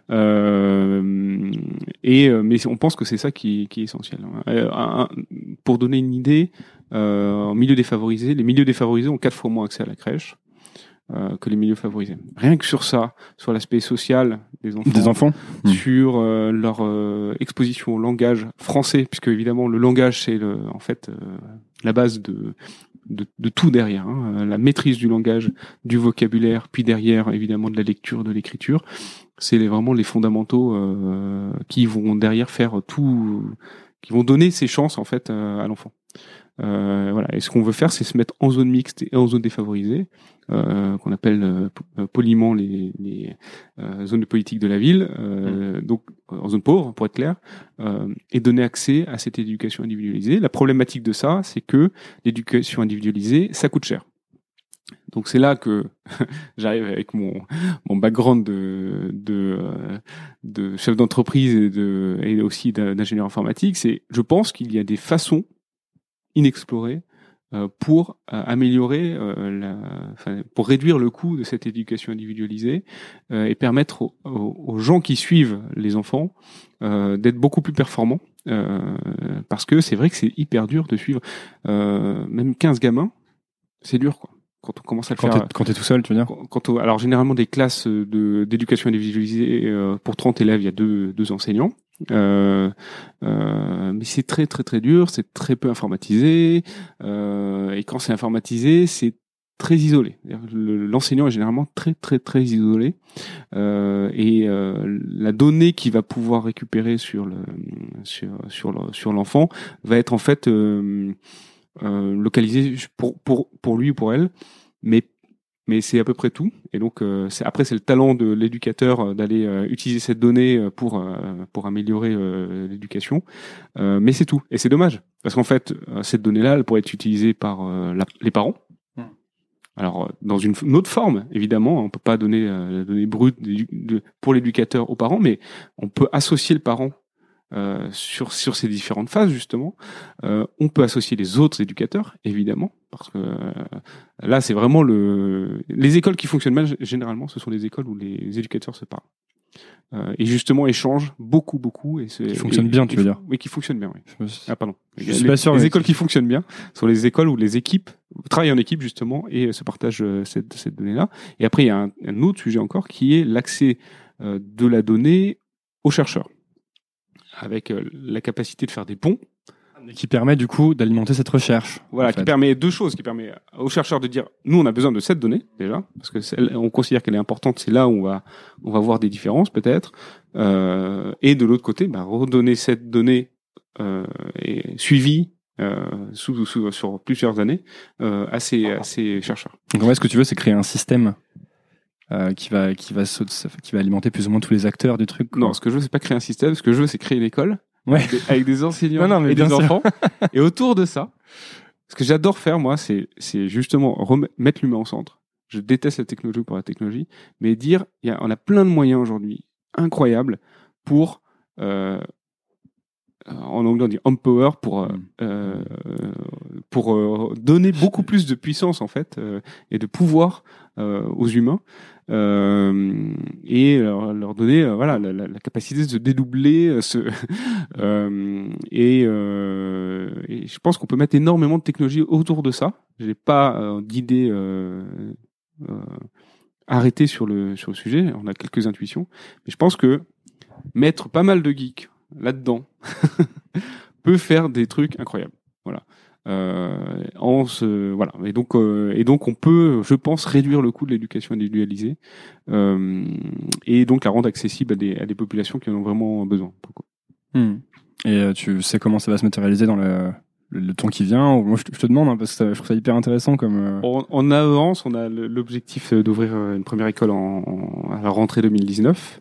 Euh, et mais on pense que c'est ça qui, qui est essentiel. Euh, un, pour donner une idée, euh, en milieu défavorisé, les milieux défavorisés ont quatre fois moins accès à la crèche euh, que les milieux favorisés. Rien que sur ça, sur l'aspect social des enfants, des enfants, sur euh, leur euh, exposition au langage français, puisque évidemment le langage c'est le, en fait euh, la base de De, de tout derrière, hein. La maîtrise du langage, du vocabulaire, puis derrière évidemment de la lecture, de l'écriture. c'est les, vraiment les fondamentaux euh, qui vont derrière faire tout, qui vont donner ses chances en fait euh, à l'enfant. Euh, voilà. Et ce qu'on veut faire, c'est se mettre en zone mixte et en zone défavorisée, euh, qu'on appelle euh, poliment les, les euh, zones de politique de la ville, euh, mmh. donc en zone pauvre pour être clair, euh, et donner accès à cette éducation individualisée. La problématique de ça, c'est que l'éducation individualisée, ça coûte cher. Donc c'est là que j'arrive avec mon mon background de de de chef d'entreprise et de et aussi d'ingénieur informatique. C'est, je pense qu'il y a des façons inexplorées euh, pour euh, améliorer euh, la, enfin, pour réduire le coût de cette éducation individualisée euh, et permettre aux, aux, aux gens qui suivent les enfants euh, d'être beaucoup plus performants. Euh, parce que c'est vrai que c'est hyper dur de suivre euh, même quinze gamins, c'est dur quoi. Quand on commence à le quand faire, t'es, quand t'es tout seul, tu veux dire? Quand, quand on, alors généralement des classes de d'éducation individualisée euh, pour trente élèves, il y a deux deux enseignants. Euh, euh, mais c'est très très très dur, c'est très peu informatisé, euh, et quand c'est informatisé, c'est très isolé. Le, l'enseignant est généralement très très très isolé, euh, et euh, la donnée qu'il va pouvoir récupérer sur le sur sur le, sur l'enfant va être en fait euh, euh, localisée pour pour pour lui ou pour elle, mais mais c'est à peu près tout. Et donc euh, c'est, après c'est le talent de l'éducateur euh, d'aller euh, utiliser cette donnée euh, pour euh, pour améliorer euh, l'éducation, euh, mais c'est tout. Et c'est dommage parce qu'en fait euh, cette donnée-là elle pourrait être utilisée par euh, la, les parents. Mmh. Alors dans une, une autre forme évidemment, on peut pas donner euh, la donnée brute de, de, pour l'éducateur aux parents, mais on peut associer le parent Euh, sur sur ces différentes phases justement. Euh, on peut associer les autres éducateurs évidemment parce que euh, là c'est vraiment le les écoles qui fonctionnent mal généralement ce sont les écoles où les éducateurs se parlent euh, et justement échangent beaucoup beaucoup et c'est qui fonctionnent bien tu veux dire. Oui, qui fonctionnent bien, oui. Ah pardon. Je les, suis pas sûr. Les mais écoles qui fonctionnent bien sont les écoles où les équipes travaillent en équipe justement et se partagent cette cette donnée là. Et après il y a un, un autre sujet encore qui est l'accès euh, de la donnée aux chercheurs, avec euh, la capacité de faire des ponts. Qui permet du coup d'alimenter cette recherche. Voilà, qui fait. permet deux choses, qui permet aux chercheurs de dire, nous on a besoin de cette donnée déjà, parce que c'est, on considère qu'elle est importante, c'est là où on va, on va voir des différences peut-être, euh, et de l'autre côté, bah, redonner cette donnée euh, et suivie euh, sous, sous, sur plusieurs années euh, à ces, à ces chercheurs. Donc en fait, ce que tu veux, c'est créer un système Euh, qui va qui va qui va alimenter plus ou moins tous les acteurs du truc. Quoi. Non, ce que je veux c'est pas créer un système, ce que je veux c'est créer une école ouais. avec, des, avec des enseignants non, non, mais et des sûr. enfants. Et autour de ça, ce que j'adore faire moi, c'est c'est justement remettre l'humain au centre. Je déteste la technologie pour la technologie, mais dire il y a on a plein de moyens aujourd'hui incroyables pour euh, en anglais on dit empower pour euh, euh, pour euh, donner beaucoup plus de puissance en fait euh, et de pouvoir euh, aux humains euh, et leur, leur donner euh, voilà la, la, la capacité de se dédoubler euh, se, euh, et, euh, et je pense qu'on peut mettre énormément de technologie autour de ça. J'ai pas euh, d'idée euh, euh, arrêtée sur le sur le sujet. On a quelques intuitions, mais je pense que mettre pas mal de geeks là-dedans peut faire des trucs incroyables. Voilà. Euh, en se, voilà. Et donc, euh, et donc, on peut, je pense, réduire le coût de l'éducation individualisée euh, et donc la rendre accessible à des, à des populations qui en ont vraiment besoin. Mmh. Et euh, tu sais comment ça va se matérialiser dans le, le, le temps qui vient? Moi, je te, je te demande hein, parce que ça, je trouve ça hyper intéressant comme. Euh... En, en avance, on a l'objectif d'ouvrir une première école en, en, à la rentrée deux mille dix-neuf.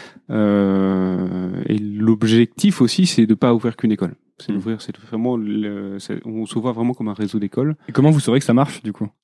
Euh, et l'objectif aussi, c'est de pas ouvrir qu'une école. C'est mmh. d'ouvrir, c'est vraiment, le, c'est, on se voit vraiment comme un réseau d'écoles. Et comment vous saurez que ça marche du coup?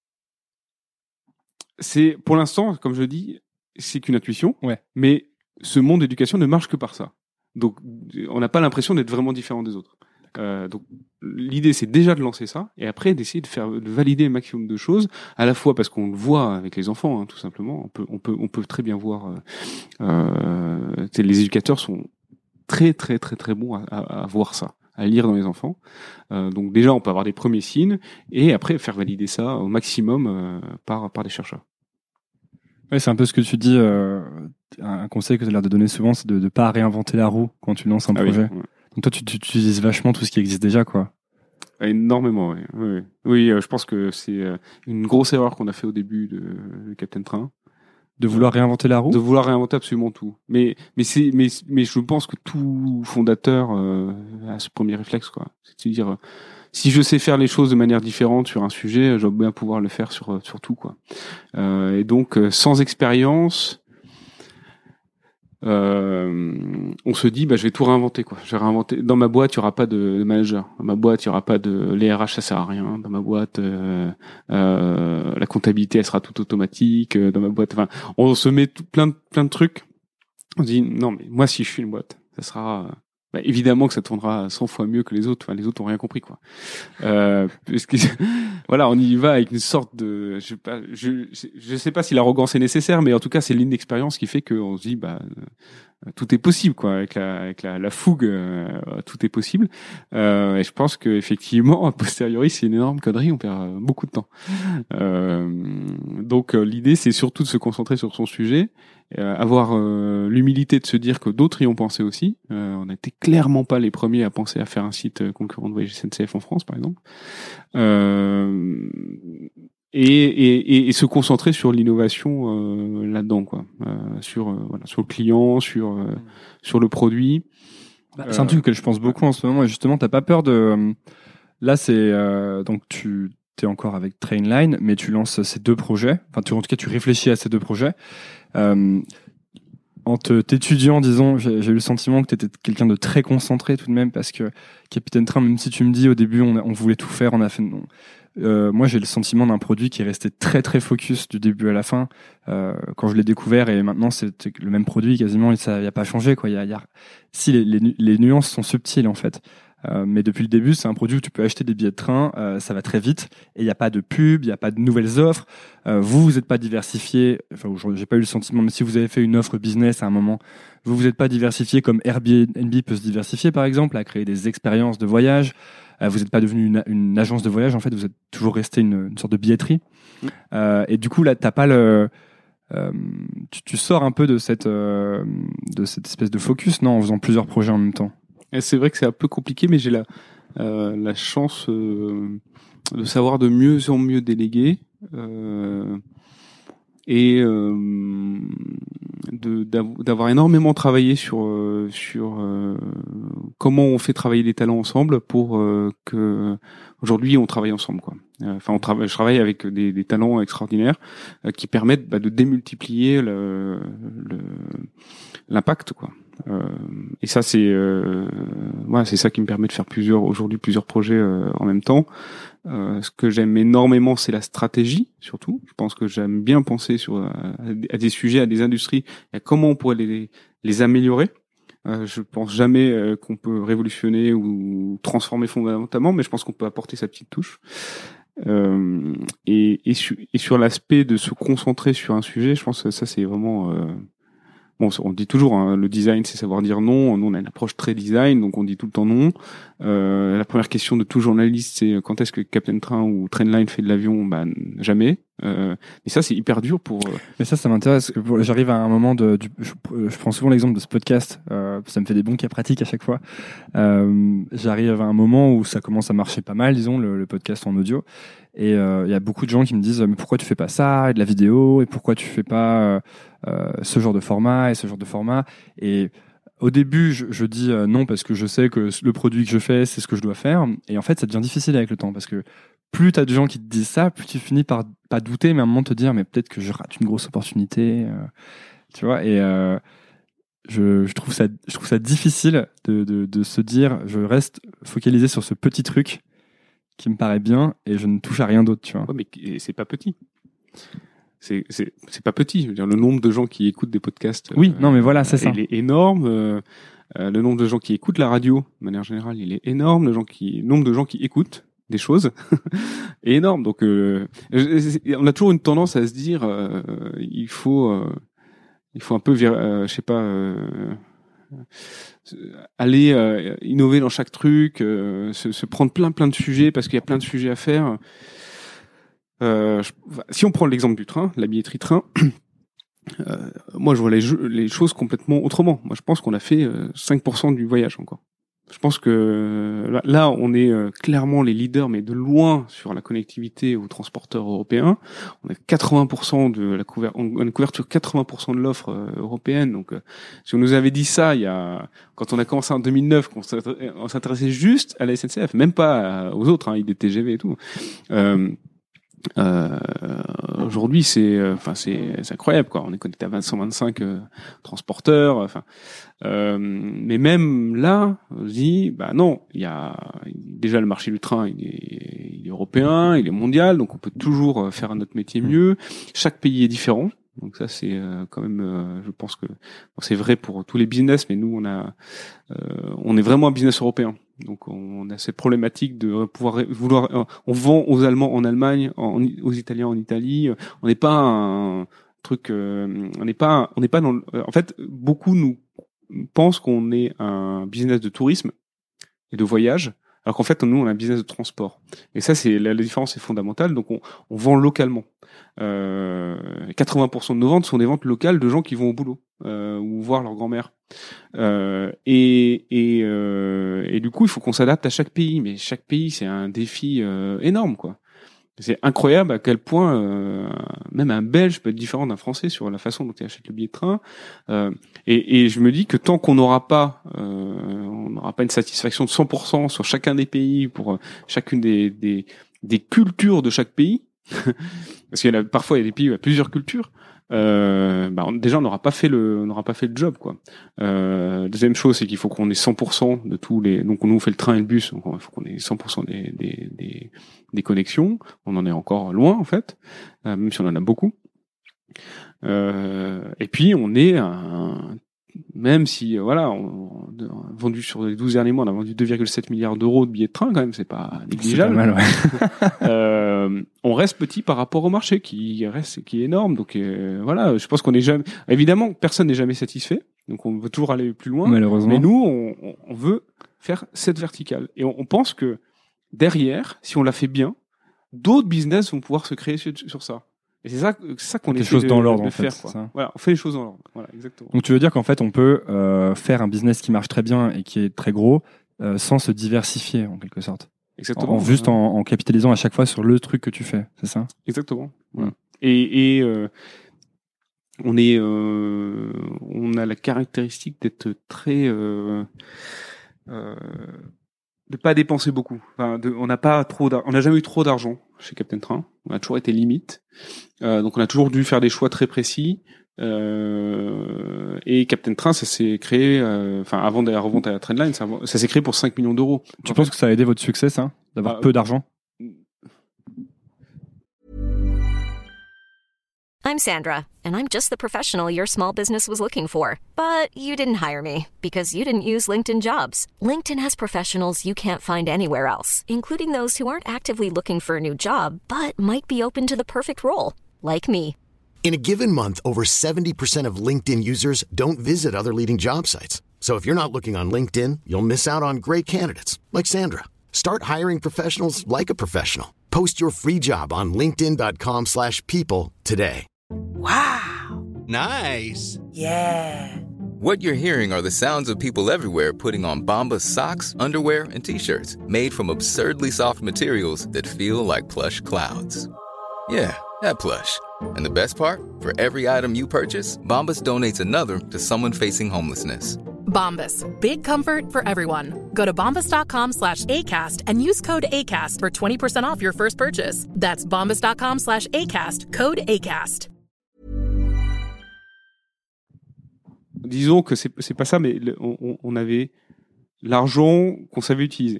C'est, pour l'instant, comme je dis, c'est qu'une intuition. Ouais. Mais ce monde d'éducation ne marche que par ça. Donc, on n'a pas l'impression d'être vraiment différent des autres. Euh, donc, l'idée, c'est déjà de lancer ça, et après d'essayer de faire, de valider un maximum de choses, à la fois parce qu'on le voit avec les enfants, hein, tout simplement. On peut, on peut, on peut très bien voir. Euh, euh, les éducateurs sont très, très, très, très bons à, à, à voir ça, à lire dans les enfants. Euh, donc déjà, on peut avoir des premiers signes, et après faire valider ça au maximum euh, par, par des chercheurs. Ouais, c'est un peu ce que tu dis. Euh, un conseil que tu as l'air de donner souvent, c'est de ne pas réinventer la roue quand tu lances un ah projet. Oui, ouais. Donc toi, tu, tu utilises vachement tout ce qui existe déjà, quoi. Énormément, oui. Oui, oui euh, je pense que c'est euh, une grosse erreur qu'on a fait au début de, de Captain Train. De vouloir réinventer la roue. De vouloir réinventer absolument tout. Mais mais c'est mais mais je pense que tout fondateur euh, a ce premier réflexe, quoi. C'est de dire euh, si je sais faire les choses de manière différente sur un sujet, je dois bien pouvoir le faire sur sur tout, quoi. Euh, et donc euh, sans expérience, euh, on se dit bah je vais tout réinventer, quoi. Je vais réinventer. Dans ma boîte, il y aura pas de, de manager. Dans ma boîte, il y aura pas de les R H, ça sert à rien. Dans ma boîte, euh, euh, la comptabilité, elle sera tout automatique. Dans ma boîte, enfin, on se met tout, plein de plein de trucs. On se dit non mais moi si je suis une boîte, ça sera bah, évidemment que ça tournera cent fois mieux que les autres. Enfin, les autres ont rien compris, quoi. Euh, parce que, voilà, on y va avec une sorte de, je sais pas, je, je sais pas si l'arrogance est nécessaire, mais en tout cas, c'est l'inexpérience qui fait qu'on se dit, bah, euh, tout est possible, quoi. Avec la, avec la, la fougue, euh, tout est possible. Euh, et je pense que effectivement, a posteriori, c'est une énorme connerie. On perd beaucoup de temps. Euh, donc, euh, l'idée, c'est surtout de se concentrer sur son sujet. Euh, avoir euh, l'humilité de se dire que d'autres y ont pensé aussi. Euh, on n'était clairement pas les premiers à penser à faire un site euh, concurrent de Voyage S N C F en France, par exemple. Euh, et, et, et, et se concentrer sur l'innovation euh, là-dedans, quoi. Euh, sur euh, voilà, sur le client, sur euh, sur le produit. Bah, c'est un truc que je pense beaucoup en ce moment. Et justement, t'as pas peur de. Là, c'est euh, donc tu t'es encore avec Trainline, mais tu lances ces deux projets. Enfin, tu, en tout cas, tu réfléchis à ces deux projets. Euh, en te, t'étudiant, disons, j'ai, j'ai eu le sentiment que tu étais quelqu'un de très concentré tout de même, parce que Capitaine Train, même si tu me dis au début on, a, on voulait tout faire, on a fait non. Euh, moi, j'ai le sentiment d'un produit qui est resté très très focus du début à la fin. Euh, quand je l'ai découvert, et maintenant c'est le même produit quasiment, et ça y a pas changé, quoi. Il y a, il y a... Si les, les, les nuances sont subtiles en fait. Euh, mais depuis le début, c'est un produit où tu peux acheter des billets de train, euh, ça va très vite, et il n'y a pas de pub, il n'y a pas de nouvelles offres. Euh, vous, vous n'êtes pas diversifié. Enfin, j'ai pas eu le sentiment, mais si vous avez fait une offre business à un moment, vous vous n'êtes pas diversifié comme Airbnb peut se diversifier, par exemple, à créer des expériences de voyage. Euh, vous n'êtes pas devenu une, une agence de voyage, en fait, vous êtes toujours resté une, une sorte de billetterie. Mmh. Euh, et du coup, là, t'as pas le, euh, tu, tu sors un peu de cette, euh, de cette espèce de focus, non, en faisant plusieurs projets en même temps. Et c'est vrai que c'est un peu compliqué, mais j'ai la, euh, la chance euh, de savoir de mieux en mieux déléguer euh, et euh, de, d'avoir énormément travaillé sur euh, sur euh, comment on fait travailler les talents ensemble pour euh, que aujourd'hui on travaille ensemble, quoi. Enfin, on travaille, je travaille avec des, des talents extraordinaires euh, qui permettent bah, de démultiplier le, le, l'impact, quoi. Euh, et ça, c'est euh, voilà, c'est ça qui me permet de faire plusieurs aujourd'hui plusieurs projets euh, en même temps. Euh, ce que j'aime énormément, c'est la stratégie, surtout. Je pense que j'aime bien penser sur à, à des sujets, à des industries, et à comment on pourrait les les améliorer. Euh, je pense jamais euh, qu'on peut révolutionner ou transformer fondamentalement, mais je pense qu'on peut apporter sa petite touche. Euh, et, et, su, et sur l'aspect de se concentrer sur un sujet, je pense que ça c'est vraiment euh, bon. On dit toujours hein, le design, c'est savoir dire non. Nous on a une approche très design, donc on dit tout le temps non. Euh, la première question de tout journaliste, c'est quand est-ce que Captain Train ou Trainline fait de l'avion? Bah jamais. Euh, mais ça c'est hyper dur pour. Euh... Mais ça, ça m'intéresse. J'arrive à un moment de. Du, je, je prends souvent l'exemple de ce podcast. Euh, ça me fait des bons cas pratiques à chaque fois. Euh, j'arrive à un moment où ça commence à marcher pas mal, disons, le, le podcast en audio. Et il euh, y a beaucoup de gens qui me disent mais pourquoi tu fais pas ça et de la vidéo, et pourquoi tu fais pas euh, euh, ce genre de format et ce genre de format. Et au début, je, je dis euh, non parce que je sais que le produit que je fais, c'est ce que je dois faire. Et en fait, ça devient difficile avec le temps, parce que plus t'as de gens qui te disent ça, plus tu finis par pas douter, mais à un moment te dire mais peut-être que je rate une grosse opportunité, euh, tu vois. Et euh, je, je trouve ça, je trouve ça difficile de, de, de se dire je reste focalisé sur ce petit truc qui me paraît bien et je ne touche à rien d'autre, tu vois. Ouais, mais c'est pas petit. C'est, c'est, c'est pas petit. Je veux dire, le nombre de gens qui écoutent des podcasts. Oui, euh, non, mais voilà, c'est ça. Il est énorme. Euh, euh, le nombre de gens qui écoutent la radio, de manière générale, il est énorme. Le gens qui, le nombre de gens qui écoutent des choses est énorme. Donc, euh, on a toujours une tendance à se dire, euh, il faut, euh, il faut un peu, euh, je sais pas. Euh, aller euh, innover dans chaque truc, euh, se, se prendre plein plein de sujets parce qu'il y a plein de sujets à faire. Euh, je, si on prend l'exemple du train, la billetterie train, euh, moi je vois les, jeux, les choses complètement autrement. Moi je pense qu'on a fait euh, cinq pour cent du voyage encore. je pense que là, là, on est euh, clairement les leaders, mais de loin sur la connectivité aux transporteurs européens. On a quatre-vingts pour cent de la couverture, on a une couverture quatre-vingts pour cent de l'offre euh, européenne. Donc, euh, si on nous avait dit ça, il y a, quand on a commencé en deux mille neuf, qu'on s'intéressait juste à la S N C F, même pas aux autres, hein, I D T G V et tout. Euh, Euh, aujourd'hui, c'est, enfin, c'est, c'est incroyable, quoi. On est connecté à cent vingt-cinq euh, transporteurs. Enfin, euh, mais même là, on se dit, bah non, il y a déjà le marché du train, il est, il est européen, il est mondial, donc on peut toujours faire notre métier mieux. Chaque pays est différent. Donc ça, c'est euh, quand même, euh, je pense que bon, c'est vrai pour tous les business, mais nous, on a, euh, on est vraiment un business européen. Donc on a cette problématique de pouvoir vouloir, euh, on vend aux Allemands en Allemagne, en, aux Italiens en Italie. On n'est pas un truc, euh, on n'est pas, on n'est pas dans. Le, en fait, beaucoup nous pensent qu'on est un business de tourisme et de voyage. Alors qu'en fait, nous, on a un business de transport. Et ça, c'est la, la différence est fondamentale. Donc, on, on vend localement. Euh, quatre-vingts pour cent de nos ventes sont des ventes locales de gens qui vont au boulot euh, ou voir leur grand-mère. Euh, et, et, euh, et du coup, il faut qu'on s'adapte à chaque pays. Mais chaque pays, c'est un défi euh, énorme, quoi. C'est incroyable à quel point euh, même un Belge peut être différent d'un Français sur la façon dont il achète le billet de train. Euh, et, et je me dis que tant qu'on n'aura pas, euh, on n'aura pas une satisfaction de cent pour cent sur chacun des pays pour chacune des des, des cultures de chaque pays, parce qu'il y a parfois il y a des pays où il y a plusieurs cultures. Euh, bah, déjà on n'aura pas fait le, on n'aura pas fait le job, quoi. Euh, deuxième chose, c'est qu'il faut qu'on ait cent pour cent de tous les, donc on nous fait le train et le bus, donc il faut qu'on ait cent pour cent des, des, des, des connexions. On en est encore loin, en fait, euh, même si on en a beaucoup. Euh, et puis on est un, même si, voilà, on, on a vendu sur les douze derniers mois, on a vendu deux virgule sept milliards d'euros de billets de train, quand même, c'est pas négligeable. C'est pas mal, ouais. euh, on reste petit par rapport au marché, qui reste, qui est énorme. Donc, euh, voilà, je pense qu'on est jamais, évidemment, personne n'est jamais satisfait. Donc, on veut toujours aller plus loin. Malheureusement. Mais nous, on, on veut faire cette verticale. Et on, on pense que derrière, si on la fait bien, d'autres business vont pouvoir se créer sur, sur ça. Et c'est ça, c'est ça qu'on essaie des choses de, dans l'ordre, de en fait, faire, quoi. Ça. Voilà, on fait les choses dans l'ordre. Voilà, exactement. Donc tu veux dire qu'en fait on peut euh, faire un business qui marche très bien et qui est très gros euh, sans se diversifier en quelque sorte. Exactement. En, en juste en, en capitalisant à chaque fois sur le truc que tu fais, c'est ça? Exactement. Ouais. Et, et euh, on est, euh, on a la caractéristique d'être très, euh, euh, de pas dépenser beaucoup. Enfin, de, on n'a pas trop, on n'a jamais eu trop d'argent chez Captain Train. On a toujours été limite. Euh, donc on a toujours dû faire des choix très précis. Euh, et Captain Train, ça s'est créé, enfin euh, avant de la revente à la Trendline, ça, ça s'est créé pour cinq millions d'euros. Tu en penses fait, que ça a aidé votre succès, ça, d'avoir euh, peu d'argent? I'm Sandra, and I'm just the professional your small business was looking for. But you didn't hire me because you didn't use LinkedIn Jobs. LinkedIn has professionals you can't find anywhere else, including those who aren't actively looking for a new job, but might be open to the perfect role, like me. In a given month, over seventy percent of LinkedIn users don't visit other leading job sites. So if you're not looking on LinkedIn, you'll miss out on great candidates like Sandra. Start hiring professionals like a professional. Post your free job on linkedin.com slash people today. Wow. Nice. Yeah. What you're hearing are the sounds of people everywhere putting on Bombas socks, underwear, and T-shirts made from absurdly soft materials that feel like plush clouds. Yeah, that plush. And the best part? For every item you purchase, Bombas donates another to someone facing homelessness. Bombas. Big comfort for everyone. Go to bombas.com slash ACAST and use code ACAST for twenty percent off your first purchase. That's bombas.com slash ACAST. Code ACAST. Disons que c'est, c'est pas ça, mais le, on, on avait l'argent qu'on savait utiliser.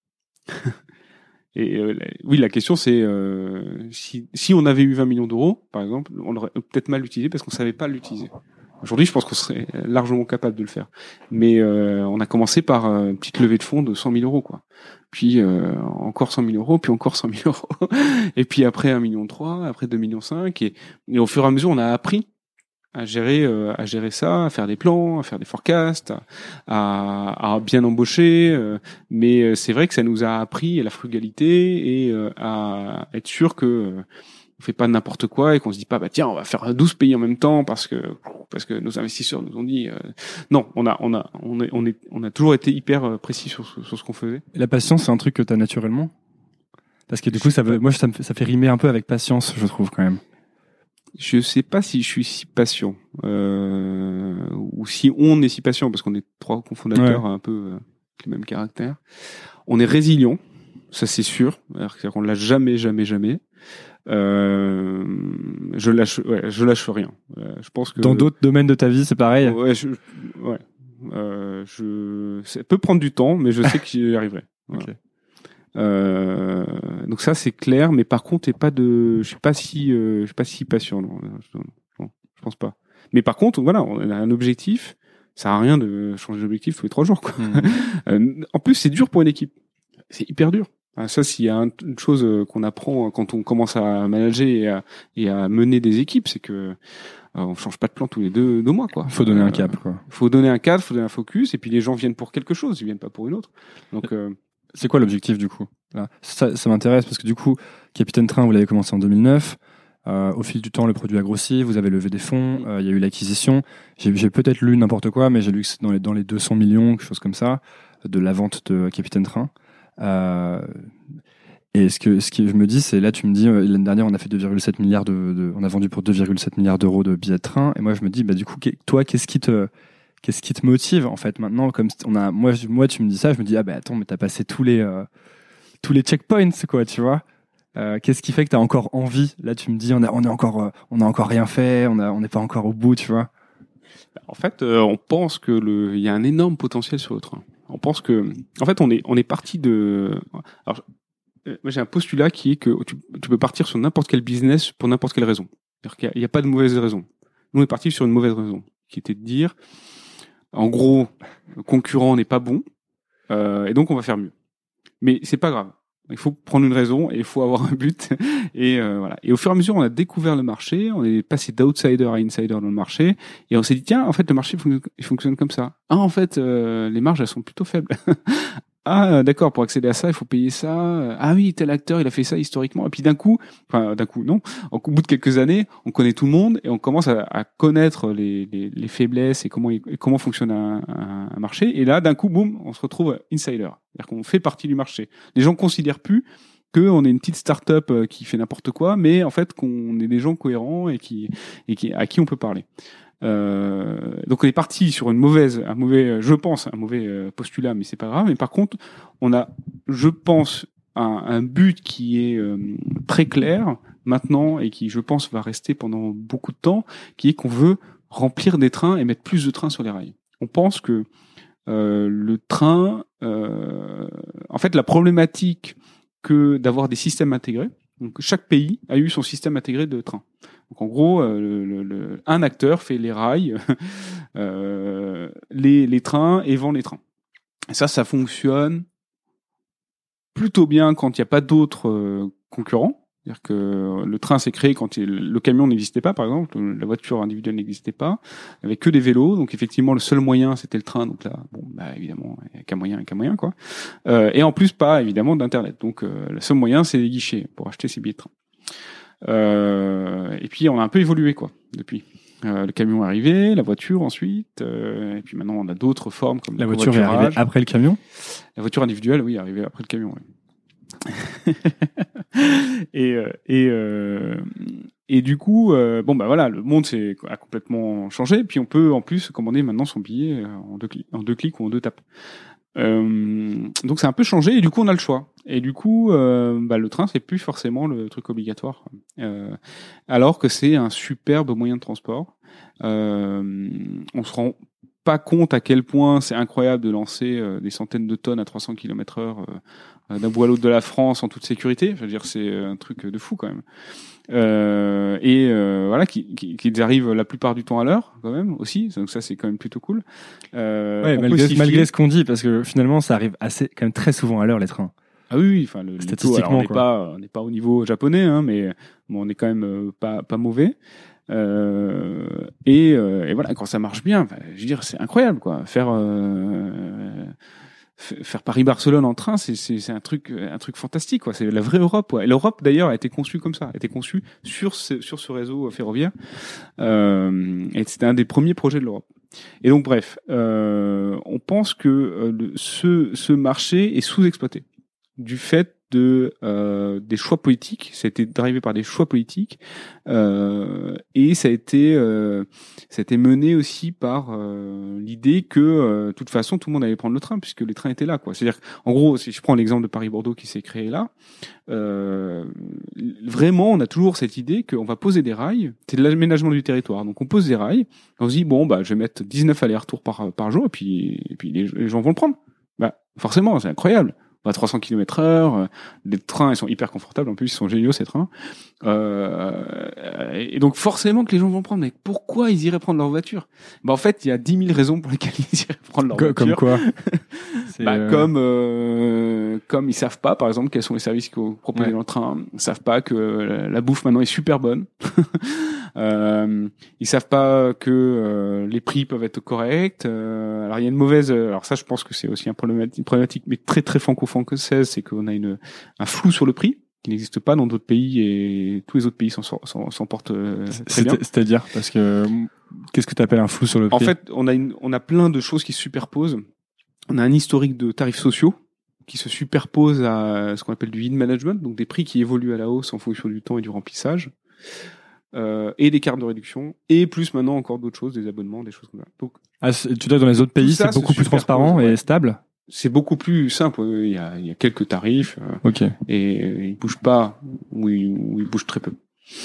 Et euh, oui, la question c'est euh, si, si on avait eu vingt millions d'euros, par exemple, on l'aurait peut-être mal utilisé parce qu'on savait pas l'utiliser. Aujourd'hui, je pense qu'on serait largement capable de le faire. Mais euh, on a commencé par euh, une petite levée de fonds de cent mille euros, quoi. Puis euh, encore cent mille euros, puis encore cent mille euros. Et puis après un million trois, après deux millions cinq. Et, et au fur et à mesure, on a appris à gérer, euh, à gérer ça, à faire des plans, à faire des forecasts, à, à bien embaucher. Euh, mais c'est vrai que ça nous a appris la frugalité et euh, à être sûr que on fait pas n'importe quoi et qu'on se dit pas bah tiens on va faire douze pays en même temps parce que parce que nos investisseurs nous ont dit euh... non on a on a on est on est on a toujours été hyper précis sur sur ce qu'on faisait. Et la patience c'est un truc que t'as naturellement parce que du coup ça veut moi ça me fait, ça fait rimer un peu avec patience je trouve quand même. Je sais pas si je suis si patient euh, ou si on est si patient parce qu'on est trois cofondateurs ouais. un peu euh, avec le même caractère. On est résilient, ça c'est sûr, c'est-à-dire qu'on l'a jamais jamais jamais. Euh, je lâche, ouais, je lâche rien. Euh, je pense que dans d'autres domaines de ta vie, c'est pareil. Ouais, je, ouais. Euh, je, ça peut prendre du temps, mais je sais que j'y arriverai. Voilà. Okay. Euh, donc ça c'est clair, mais par contre, pas de, je suis pas si, euh, je suis pas si patient. Non, je, non, je pense pas. Mais par contre, voilà, on a un objectif. Ça sert à rien de changer d'objectif tous les trois jours. Quoi. Mmh. euh, en plus, c'est dur pour une équipe. C'est hyper dur. Ça, s'il y a une chose qu'on apprend quand on commence à manager et à, et à mener des équipes, c'est que euh, on change pas de plan tous les deux, deux mois, quoi. Faut donner euh, un cap, quoi. Faut donner un cadre, faut donner un focus, et puis les gens viennent pour quelque chose, ils viennent pas pour une autre. Donc, euh... c'est quoi l'objectif du coup là ça, ça m'intéresse parce que du coup, Capitaine Train, vous l'avez commencé en deux mille neuf. Euh, au fil du temps, le produit a grossi, vous avez levé des fonds, il euh, y a eu l'acquisition. J'ai, j'ai peut-être lu n'importe quoi, mais j'ai lu que c'est dans les, dans les deux cents millions, quelque chose comme ça, de la vente de Capitaine Train. Euh, et ce que, ce que je me dis, c'est là, tu me dis, euh, l'année dernière, on a fait deux virgule sept milliards de, de, on a vendu pour deux virgule sept milliards d'euros de billets de train. Et moi, je me dis, bah, du coup, toi, qu'est-ce qui te, qu'est-ce qui te motive, en fait, maintenant, comme on a, moi, je, moi, tu me dis ça, je me dis, ah, bah, attends, mais t'as passé tous les, euh, tous les checkpoints, quoi, tu vois. Euh, qu'est-ce qui fait que t'as encore envie? Là, tu me dis, on a, on est encore, euh, on a encore rien fait, on a, on n'est pas encore au bout, tu vois. En fait, euh, on pense que le, il y a un énorme potentiel sur le train. On pense que, en fait, on est, on est parti de. Alors, moi, j'ai un postulat qui est que tu, tu peux partir sur n'importe quel business pour n'importe quelle raison. C'est-à-dire qu'il n'y a, il y a pas de mauvaise raison. Nous, on est parti sur une mauvaise raison, qui était de dire, en gros, le concurrent n'est pas bon, euh, et donc on va faire mieux. Mais c'est pas grave. Il faut prendre une raison et il faut avoir un but. Et euh, voilà. Et au fur et à mesure, on a découvert le marché, on est passé d'outsider à insider dans le marché, et on s'est dit tiens, en fait, le marché fonctionne, il fonctionne comme ça. Ah, en fait, euh, les marges elles sont plutôt faibles. Ah, d'accord, pour accéder à ça, il faut payer ça. Ah oui, tel acteur, il a fait ça historiquement. Et puis d'un coup, enfin d'un coup, non. Au bout de quelques années, on connaît tout le monde et on commence à, à connaître les, les, les faiblesses et comment, et comment fonctionne un, un, un marché. Et là, d'un coup, boum, on se retrouve insider. C'est-à-dire qu'on fait partie du marché. Les gens considèrent plus qu'on est une petite start-up qui fait n'importe quoi, mais en fait qu'on est des gens cohérents et qui, et qui, à qui on peut parler. Euh, donc on est parti sur une mauvaise, un mauvais, je pense, un mauvais postulat, mais c'est pas grave. Mais par contre, on a, je pense, un, un but qui est euh, très clair maintenant et qui, je pense, va rester pendant beaucoup de temps, qui est qu'on veut remplir des trains et mettre plus de trains sur les rails. On pense que euh, le train, euh, en fait, la problématique que d'avoir des systèmes intégrés. Donc chaque pays a eu son système intégré de train. Donc en gros, euh, le, le, un acteur fait les rails, euh, les, les trains et vend les trains. Et ça, ça fonctionne plutôt bien quand il n'y a pas d'autres euh, concurrents. C'est-à-dire que le train s'est créé quand il, le camion n'existait pas, par exemple, la voiture individuelle n'existait pas, il n'y avait que des vélos, donc effectivement le seul moyen c'était le train, donc là, bon, bah évidemment, il n'y a qu'un moyen, il n'y a qu'un moyen, quoi. Euh, et en plus, pas évidemment d'internet, donc euh, le seul moyen c'est les guichets pour acheter ses billets de train. Euh, et puis on a un peu évolué, quoi, depuis. Euh, le camion est arrivé, la voiture ensuite, euh, et puis maintenant on a d'autres formes comme la voiture est arrivée après le camion. La voiture individuelle, oui, est arrivée après le camion. Oui. et euh, et euh, et du coup euh, bon bah voilà, le monde s'est a complètement changé, puis on peut en plus commander maintenant son billet en deux clics en deux clics ou en deux tapes. Euh, donc c'est un peu changé et du coup on a le choix. Et du coup euh, bah le train c'est plus forcément le truc obligatoire, euh, alors que c'est un superbe moyen de transport. Euh, on se rend pas compte à quel point c'est incroyable de lancer euh, des centaines de tonnes à trois cents kilomètres heure euh, d'un bout à l'autre de la France en toute sécurité. Je veux dire, c'est un truc de fou quand même. Euh, et euh, voilà, qui, qui, qui arrivent la plupart du temps à l'heure quand même aussi. Donc ça, c'est quand même plutôt cool. Euh, ouais, malgré, malgré ce qu'on dit, parce que finalement, ça arrive assez, quand même très souvent à l'heure les trains. Ah oui, oui, enfin le statistiquement, on n'est pas, on n'est pas au niveau japonais, hein, mais bon, on est quand même euh, pas pas mauvais. Euh, et, euh, et voilà, quand ça marche bien, bah, je veux dire, c'est incroyable, quoi. Faire, euh, faire Paris-Barcelone en train, c'est, c'est, c'est un truc, un truc fantastique, quoi. C'est la vraie Europe, ouais. Et l'Europe, d'ailleurs, a été conçue comme ça, a été conçue sur ce, sur ce réseau ferroviaire. Euh, et c'était un des premiers projets de l'Europe. Et donc, bref, euh, on pense que euh, le, ce, ce marché est sous-exploité du fait de euh, des choix politiques. Ça a été drivé par des choix politiques euh, et ça a été euh, ça a été mené aussi par euh, l'idée que euh, de toute façon tout le monde allait prendre le train puisque les trains étaient là, quoi. C'est-à-dire, en gros, si je prends l'exemple de Paris-Bordeaux qui s'est créé là, euh, vraiment on a toujours cette idée qu'on va poser des rails. C'est de l'aménagement du territoire. Donc on pose des rails, on se dit bon bah je vais mettre dix-neuf allers-retours par par jour et puis et puis les, les gens vont le prendre. Bah forcément c'est incroyable. À trois cents kilomètres heure, les trains ils sont hyper confortables, en plus ils sont géniaux ces trains. Euh, et donc forcément que les gens vont prendre. Mais pourquoi ils iraient prendre leur voiture ? Bah en fait il y a dix mille raisons pour lesquelles ils iraient prendre leur comme, voiture. Comme quoi bah, euh... Comme euh, comme ils savent pas par exemple quels sont les services qu'ils proposent ouais. dans le train. Ils savent pas que la, la bouffe maintenant est super bonne. euh, ils savent pas que euh, les prix peuvent être corrects. Euh, alors il y a une mauvaise. Alors ça je pense que c'est aussi un problématique, une problématique mais très très franco-française, c'est qu'on a une un flou sur le prix qui n'existe pas dans d'autres pays et tous les autres pays s'en, s'en, s'en portent euh, très bien. C'est-à-dire parce que qu'est-ce que tu appelles un flou sur le prix ? En fait, on a une, on a plein de choses qui se superposent. On a un historique de tarifs sociaux qui se superpose à ce qu'on appelle du yield management, donc des prix qui évoluent à la hausse en fonction du temps et du remplissage, euh, et des cartes de réduction, et plus maintenant encore d'autres choses, des abonnements, des choses comme ça. Donc, ah, tu dis dans les autres pays, c'est beaucoup plus transparent ouais. et stable. C'est beaucoup plus simple. Il y a, il y a quelques tarifs, euh, okay. et euh, ils bougent pas, ou ils, ou ils bougent très peu.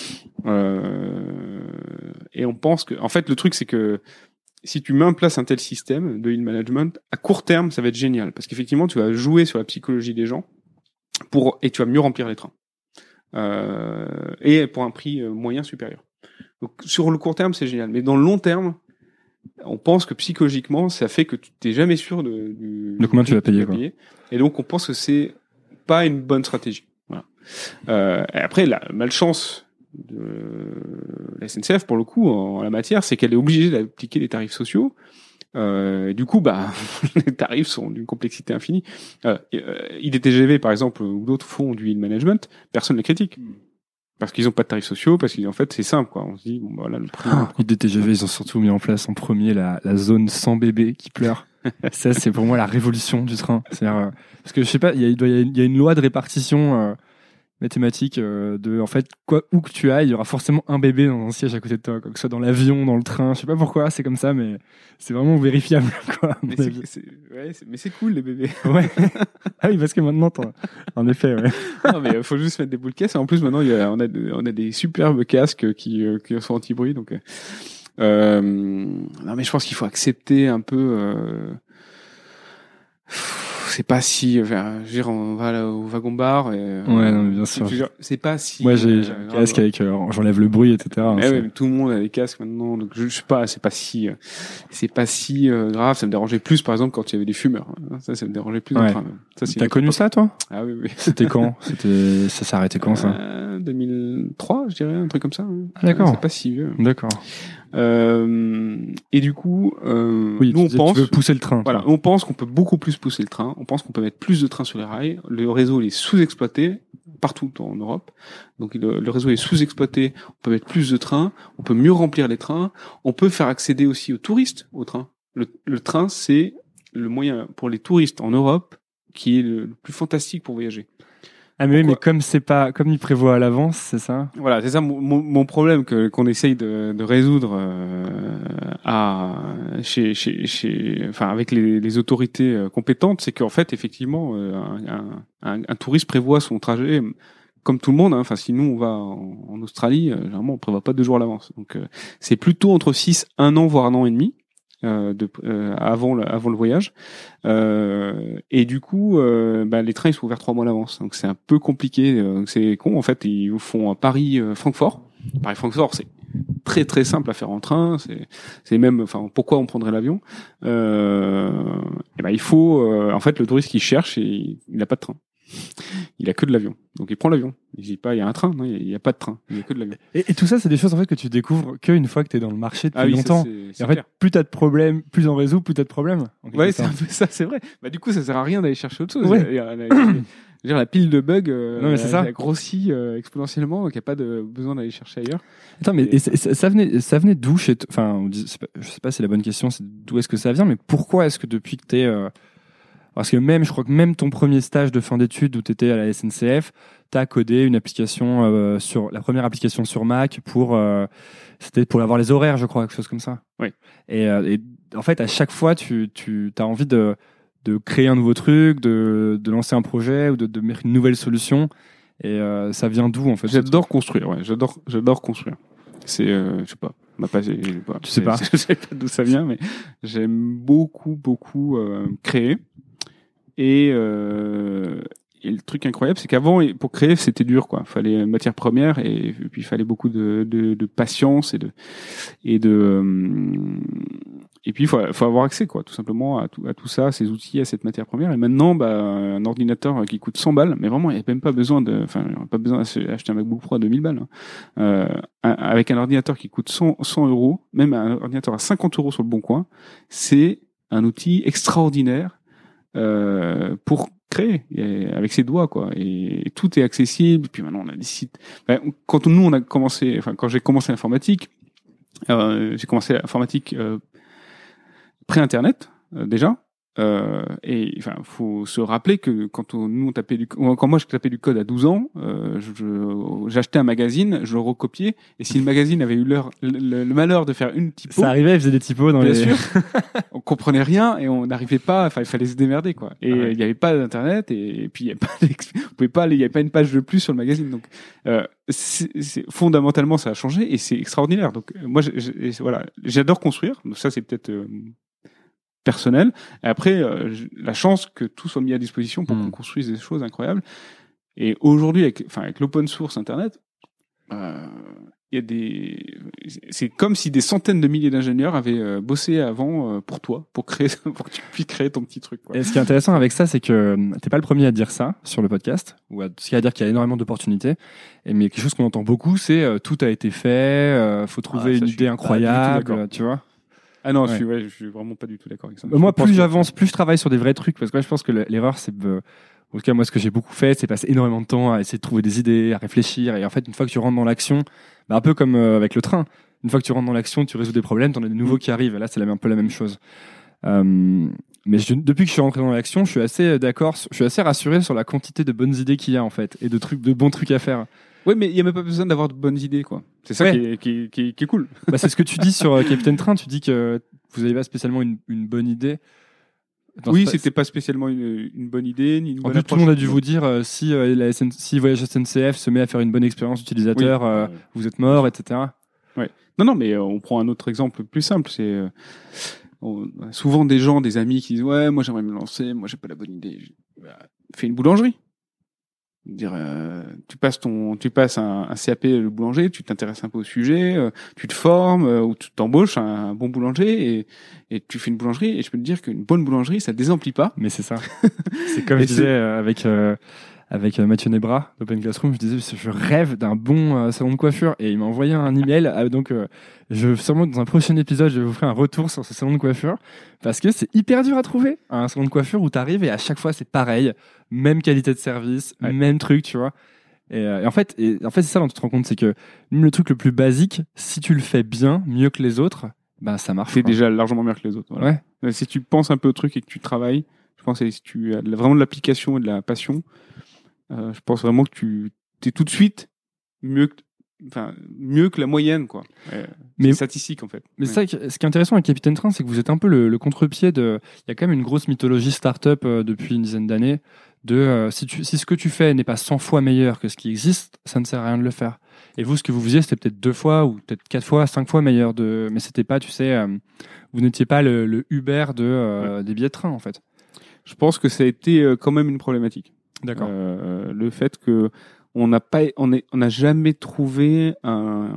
Euh, et on pense que, en fait, le truc c'est que si tu mets en place un tel système de yield management, à court terme, ça va être génial parce qu'effectivement, tu vas jouer sur la psychologie des gens pour et tu vas mieux remplir les trains euh, et pour un prix moyen supérieur. Donc sur le court terme, c'est génial, mais dans le long terme, on pense que psychologiquement, ça fait que tu t'es jamais sûr de, du, de combien tu vas payer, quoi. payer. Et donc, on pense que c'est pas une bonne stratégie. Voilà. Euh, et après, la malchance de la S N C F, pour le coup, en, en la matière, c'est qu'elle est obligée d'appliquer des tarifs sociaux. Euh, et du coup, bah, les tarifs sont d'une complexité infinie. Euh, euh, I D T G V, par exemple, ou d'autres font du yield management, personne ne les critique. Parce qu'ils n'ont pas de tarifs sociaux, parce qu'en fait, c'est simple, quoi. On se dit, bon, bah, voilà, le prix. Oh, I D T G V, ils ont surtout mis en place en premier la, la zone sans bébé qui pleure. Ça, c'est pour moi la révolution du train. C'est-à-dire, euh, parce que je sais pas, il y a, il doit, il y a une loi de répartition, euh, mathématique, euh, de, en fait, quoi, où que tu ailles, il y aura forcément un bébé dans un siège à côté de toi, quoi, que ce soit dans l'avion, dans le train, je sais pas pourquoi, c'est comme ça, mais c'est vraiment vérifiable, quoi. Mais c'est, c'est, ouais, c'est, mais c'est cool, les bébés. Ouais. Ah oui, parce que maintenant, en effet, ouais. Non, mais faut juste mettre des boules de caisse. Et en plus, maintenant, il y a, on a, on a des superbes casques qui, euh, qui sont anti-bruit, donc, euh, non, mais je pense qu'il faut accepter un peu, euh, c'est pas si, enfin, je veux dire, on va là au wagon bar. Et, ouais, non, mais bien sûr. Dire, c'est pas si. Moi, j'ai, j'ai un casque avec, euh, j'enlève le bruit, et cetera. Mais hein, ouais, mais tout le monde a des casques maintenant, donc je, je sais pas, c'est pas si, euh, c'est pas si euh, grave. Ça me dérangeait plus, par exemple, quand il y avait des fumeurs. Ça, ça me dérangeait plus. Ouais. Enfin, ça, c'est T'as connu époque. Ça, toi? Ah oui, oui. C'était quand? C'était, ça s'est arrêté quand, ça? Euh, deux mille trois, je dirais, un truc comme ça. Hein. Ah, d'accord. C'est pas si vieux. D'accord. Euh, et du coup, euh, oui, nous on tu, pense, tu veux pousser le train. Voilà, on pense qu'on peut beaucoup plus pousser le train. On pense qu'on peut mettre plus de trains sur les rails. Le réseau il est sous-exploité partout en Europe. Donc le, le réseau est sous-exploité. On peut mettre plus de trains. On peut mieux remplir les trains. On peut faire accéder aussi aux touristes au train. Le, le train c'est le moyen pour les touristes en Europe qui est le, le plus fantastique pour voyager. Ah mais oui, mais comme c'est pas, comme il prévoit à l'avance, c'est ça. Voilà, c'est ça mon, mon, mon problème que qu'on essaye de, de résoudre euh, à chez chez chez, enfin avec les, les autorités compétentes, c'est qu'en fait effectivement euh, un, un, un touriste prévoit son trajet comme tout le monde. Hein. Enfin, si nous on va en, en Australie, euh, généralement on prévoit pas deux jours à l'avance. Donc euh, c'est plutôt entre six, un an voire un an et demi. Euh, de, euh, avant le avant le voyage euh, et du coup euh, bah, les trains ils sont ouverts trois mois à l'avance, donc c'est un peu compliqué, euh, c'est con en fait. Ils font Paris euh, Francfort Paris Francfort c'est très très simple à faire en train, c'est c'est même, enfin pourquoi on prendrait l'avion, euh, et ben il faut euh, en fait le touriste qui cherche et il n'a pas de train. il a que de l'avion. Donc il prend l'avion. Il dit pas il y a un train, non, il y a pas de train, il y a que de l'avion. Et, et tout ça, c'est des choses en fait que tu découvres qu'une fois que tu es dans le marché depuis ah oui, longtemps. Ça, c'est, c'est et en fait, clair. plus t'as de problèmes, plus on résout, plus t'as de problèmes. Ouais, c'est un peu ça, c'est vrai. Bah du coup, ça sert à rien d'aller chercher autre chose. Ouais. Il y a, il y a, il y a, je veux dire, la pile de bugs, euh, non, mais c'est elle, ça. elle a grossi euh, exponentiellement, qu'il n'y a pas de besoin d'aller chercher ailleurs. Attends, mais et, et ça, ça venait, ça venait d'où chez t- Enfin, on dit, c'est pas, je sais pas si c'est la bonne question, c'est d'où est-ce que ça vient, mais pourquoi est-ce que depuis que t'es, euh, parce que même, je crois que même ton premier stage de fin d'études où t'étais à la S N C F, t'as codé une application euh, sur la première application sur Mac pour, euh, c'était pour avoir les horaires, je crois, quelque chose comme ça. Oui. Et, euh, et en fait, à chaque fois, tu, tu, t'as envie de de créer un nouveau truc, de, de lancer un projet ou de, de mettre une nouvelle solution. Et euh, ça vient d'où en fait? J'adore construire, ouais, j'adore, j'adore construire. C'est, euh, je sais pas, ma pas, j'ai, j'ai pas, tu sais pas, je sais pas d'où ça vient, mais j'aime beaucoup, beaucoup euh, créer. Et, euh, et le truc incroyable, c'est qu'avant, pour créer, c'était dur, quoi. Il fallait matière première et, et puis il fallait beaucoup de, de, de patience et de et de euh, et puis il faut, faut avoir accès, quoi, tout simplement à tout, à tout ça, ces outils, à cette matière première. Et maintenant, bah, un ordinateur qui coûte cent balles, mais vraiment, il n'y a même pas besoin de, enfin, il n'y a pas besoin d'acheter un MacBook Pro à deux mille balles. Hein. Euh, un, avec un ordinateur qui coûte cent, cent euros, même un ordinateur à cinquante euros sur le Bon Coin, c'est un outil extraordinaire euh, pour créer et avec ses doigts, quoi. Et, et tout est accessible. Puis maintenant, on a des sites. Enfin, quand nous, on a commencé, enfin, quand j'ai commencé l'informatique, euh, j'ai commencé l'informatique euh, pré-internet euh, déjà. Euh, et enfin, faut se rappeler que quand on, nous on tapait du, quand moi je tapais du code à douze ans, euh, je, je, j'achetais un magazine, je le recopiais, et si le magazine avait eu l'heure, le, le, le malheur de faire une typo, ça arrivait, il faisait des typos dans bien les. sûr, on comprenait rien et on n'arrivait pas, enfin il fallait se démerder, quoi. Et il ouais. n'y avait pas d'internet et, et puis il y avait pas, vous pouvez pas, il y avait pas une page de plus sur le magazine, donc euh, c'est, c'est, fondamentalement ça a changé et c'est extraordinaire. Donc moi, je, je, voilà, j'adore construire. Donc ça c'est peut-être euh, personnel. Et après, euh, la chance que tout soit mis à disposition pour mmh. qu'on construise des choses incroyables. Et aujourd'hui, avec, enfin, avec l'open source Internet, euh, il y a des, c'est comme si des centaines de milliers d'ingénieurs avaient euh, bossé avant euh, pour toi, pour créer, pour que tu puisses créer ton petit truc, quoi. Et ce qui est intéressant avec ça, c'est que t'es pas le premier à dire ça sur le podcast, ou à, ce qui veut dire qu'il y a énormément d'opportunités. Et mais quelque chose qu'on entend beaucoup, c'est euh, tout a été fait, euh, faut trouver ah, une idée incroyable, tu vois. Ah non, ouais. je suis, ouais, je suis vraiment pas du tout d'accord avec ça. Bah moi, plus j'avance, plus je travaille sur des vrais trucs, parce que ouais, je pense que l'erreur, c'est, euh, en tout cas, moi, ce que j'ai beaucoup fait, c'est passer énormément de temps à essayer de trouver des idées, à réfléchir, et en fait, une fois que tu rentres dans l'action, bah, un peu comme euh, avec le train, une fois que tu rentres dans l'action, tu résous des problèmes, t'en as des nouveaux mmh. qui arrivent, et là, c'est la, un peu la même chose. Euh, mais je, depuis que je suis rentré dans l'action, je suis assez d'accord, je suis assez rassuré sur la quantité de bonnes idées qu'il y a, en fait, et de trucs, de bons trucs à faire. Oui, mais il n'y a même pas besoin d'avoir de bonnes idées, quoi. C'est ça ouais. qui, est, qui, est, qui, est, qui est cool. Bah, c'est ce que tu dis sur euh, Capitaine Train, tu dis que vous n'avez pas spécialement une, une bonne idée. Dans oui, ce c'était pas spécialement une, une bonne idée, ni une en bonne plus, approche. Tout le monde a dû vous dire euh, si, euh, la S N- si Voyage S N C F se met à faire une bonne expérience utilisateur, oui. euh, ouais. vous êtes mort, et cetera. Ouais. Non, non, mais euh, on prend un autre exemple plus simple. C'est euh, on, souvent des gens, des amis qui disent ouais, moi j'aimerais me lancer, moi j'ai pas la bonne idée. Bah, fais une boulangerie. Dire, euh, tu passes ton, tu passes un, un C A P le boulanger, tu t'intéresses un peu au sujet, euh, tu te formes euh, ou tu t'embauches un, un bon boulanger et, et tu fais une boulangerie. Et je peux te dire qu'une bonne boulangerie, ça désemplit pas. Mais c'est ça. C'est comme je disais euh, avec euh, avec euh, Mathieu Nebra d'Open Classroom, je disais je rêve d'un bon euh, salon de coiffure et il m'a envoyé un email. Euh, donc euh, je sûrement dans un prochain épisode, je vais vous faire un retour sur ce salon de coiffure parce que c'est hyper dur à trouver un salon de coiffure où t'arrives et à chaque fois c'est pareil. Même qualité de service, ouais. même truc, tu vois. Et, euh, et en fait, et, en fait, c'est ça dont tu te rends compte, c'est que même le truc le plus basique, si tu le fais bien, mieux que les autres, ben ça marche. C'est déjà largement mieux que les autres. Voilà. Ouais. Si tu penses un peu au truc et que tu travailles, je pense que si tu as vraiment de l'application et de la passion, euh, je pense vraiment que tu es tout de suite mieux que, enfin, mieux que la moyenne, quoi. Ouais. Mais c'est statistique, en fait. Mais ouais. ça, ce qui est intéressant avec Capitaine Train, c'est que vous êtes un peu le, le contre-pied de. Il y a quand même une grosse mythologie start-up euh, depuis une dizaine d'années. De euh, si, tu, si ce que tu fais n'est pas cent fois meilleur que ce qui existe, ça ne sert à rien de le faire. Et vous, ce que vous faisiez, c'était peut-être deux fois ou peut-être quatre fois, cinq fois meilleur. De... Mais c'était pas, tu sais, euh, vous n'étiez pas le, le Uber de, euh, ouais. des billets de train, en fait. Je pense que ça a été euh, quand même une problématique. D'accord. Euh, le fait que on n'a pas, on est, on n'a jamais trouvé un,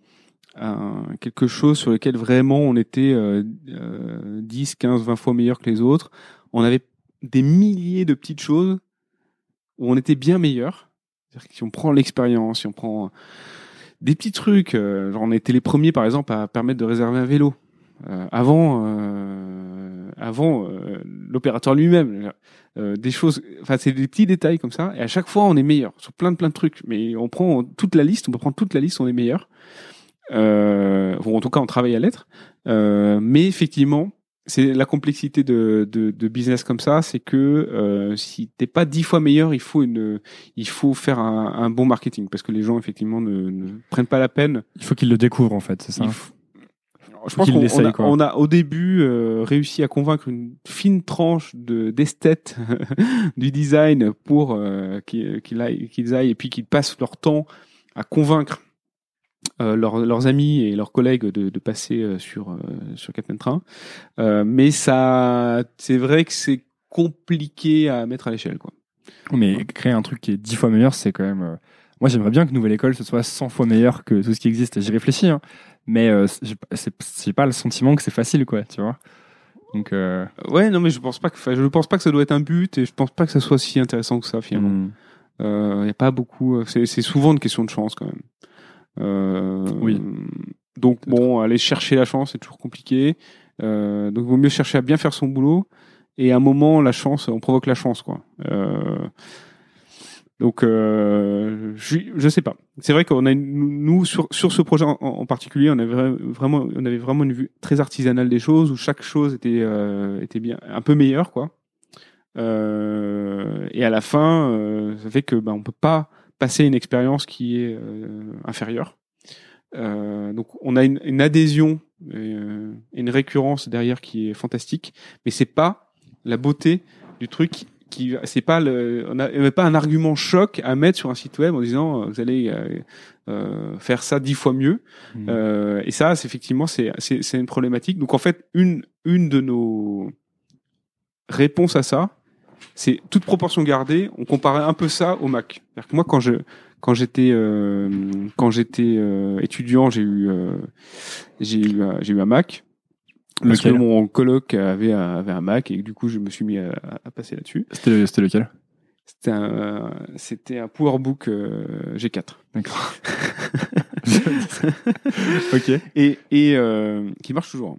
un quelque chose sur lequel vraiment on était euh, euh, dix, quinze, vingt fois meilleur que les autres. On avait des milliers de petites choses où on était bien meilleur. C'est-à-dire que si on prend l'expérience, si on prend des petits trucs, euh, genre on était les premiers par exemple à permettre de réserver un vélo. Euh, avant, euh, avant euh, l'opérateur lui-même, euh, des choses, enfin c'est des petits détails comme ça. Et à chaque fois, on est meilleur sur plein de plein de trucs. Mais on prend toute la liste, on peut prendre toute la liste, on est meilleur. Euh, bon, en tout cas, on travaille à l'être. Euh, mais effectivement, c'est la complexité de, de, de business comme ça, c'est que euh, si t'es pas dix fois meilleur, il faut une, il faut faire un, un bon marketing parce que les gens effectivement ne, ne prennent pas la peine. Il faut qu'ils le découvrent en fait, c'est ça. Faut, je pense qu'on on a, on a au début euh, réussi à convaincre une fine tranche de d'esthètes du design pour euh, qu'ils, qu'ils aillent, qu'ils aillent et puis qu'ils passent leur temps à convaincre Euh, leurs, leurs amis et leurs collègues de, de passer euh, sur euh, sur Captain Train, euh, mais ça, c'est vrai que c'est compliqué à mettre à l'échelle, quoi. Mais ouais. Créer un truc qui est dix fois meilleur, c'est quand même. Euh... Moi, j'aimerais bien que Nouvelle École ce soit cent fois meilleur que tout ce qui existe. J'y réfléchis, hein, mais euh, j'ai, c'est, j'ai pas le sentiment que c'est facile, quoi. Tu vois. Donc. Euh... Ouais, non, mais je pense pas que, je pense pas que ça doit être un but, et je pense pas que ça soit si intéressant que ça finalement. Il mmh. euh, y a pas beaucoup. C'est, c'est souvent une question de chance quand même. Euh, oui. Donc bon, aller chercher la chance, c'est toujours compliqué. Euh, donc il vaut mieux chercher à bien faire son boulot. Et à un moment, la chance, on provoque la chance, quoi. Euh, donc euh, je, je sais pas. C'est vrai qu'on a une, nous sur sur ce projet en, en particulier, on avait vraiment, on avait vraiment une vue très artisanale des choses où chaque chose était euh, était bien, un peu meilleure, quoi. Euh, et à la fin, euh, ça fait que bah on peut pas passer une expérience qui est euh, inférieure. Euh, donc on a une, une adhésion et euh, une récurrence derrière qui est fantastique, mais c'est pas la beauté du truc. Qui, c'est pas le, on a pas un argument choc à mettre sur un site web en disant vous allez euh, euh, faire ça dix fois mieux. Mmh. Euh, et ça, c'est effectivement c'est, c'est c'est une problématique. Donc en fait une une de nos réponses à ça, c'est toute proportion gardée, on comparait un peu ça au Mac. C'est-à-dire que moi, quand je, quand j'étais, euh, quand j'étais euh, étudiant, j'ai eu, euh, j'ai eu, euh, j'ai eu un Mac. Parce lequel? Que mon coloc avait un, avait un Mac et du coup, je me suis mis à, à passer là-dessus. C'était, c'était lequel? C'était un, c'était un PowerBook euh, G quatre. D'accord. Ok. Et et euh, qui marche toujours.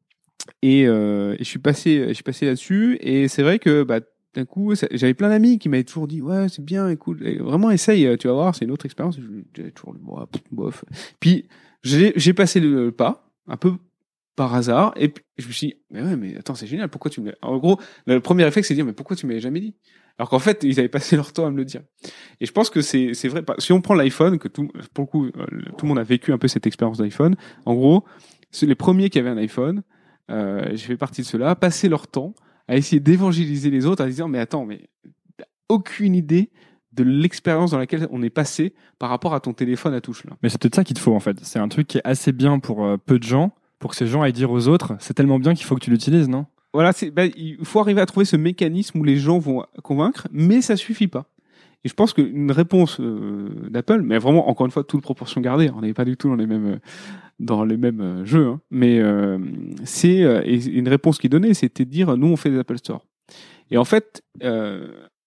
Et, euh, et je suis passé, je suis passé là-dessus et c'est vrai que bah d'un coup, ça, j'avais plein d'amis qui m'avaient toujours dit ouais c'est bien, écoute, et vraiment essaye, tu vas voir, c'est une autre expérience. J'avais toujours bof, bof. Puis j'ai j'ai passé le pas un peu par hasard et puis je me suis dit mais ouais mais attends c'est génial, pourquoi tu me l'as... En gros le premier réflexe c'est de dire mais pourquoi tu m'avais jamais dit, alors qu'en fait ils avaient passé leur temps à me le dire. Et je pense que c'est c'est vrai. Si on prend l'iPhone, que tout pour le coup tout le monde a vécu un peu cette expérience d'iPhone. En gros c'est les premiers qui avaient un iPhone. Euh, j'ai fait partie de ceux-là, passer leur temps à essayer d'évangéliser les autres, à disant mais attends, mais t'as aucune idée de l'expérience dans laquelle on est passé par rapport à ton téléphone à touche là. Mais c'est peut-être ça qu'il te faut en fait. C'est un truc qui est assez bien pour euh, peu de gens, pour que ces gens aillent dire aux autres, c'est tellement bien qu'il faut que tu l'utilises, non? Voilà, c'est, ben, il faut arriver à trouver ce mécanisme où les gens vont convaincre, mais ça suffit pas. Et je pense qu'une réponse euh, d'Apple, mais vraiment encore une fois toute proportion gardée, on n'est pas du tout dans les mêmes dans les mêmes jeux, hein, mais euh, c'est euh, et une réponse qui donnait, c'était de dire nous on fait des Apple Store. Et en fait, euh,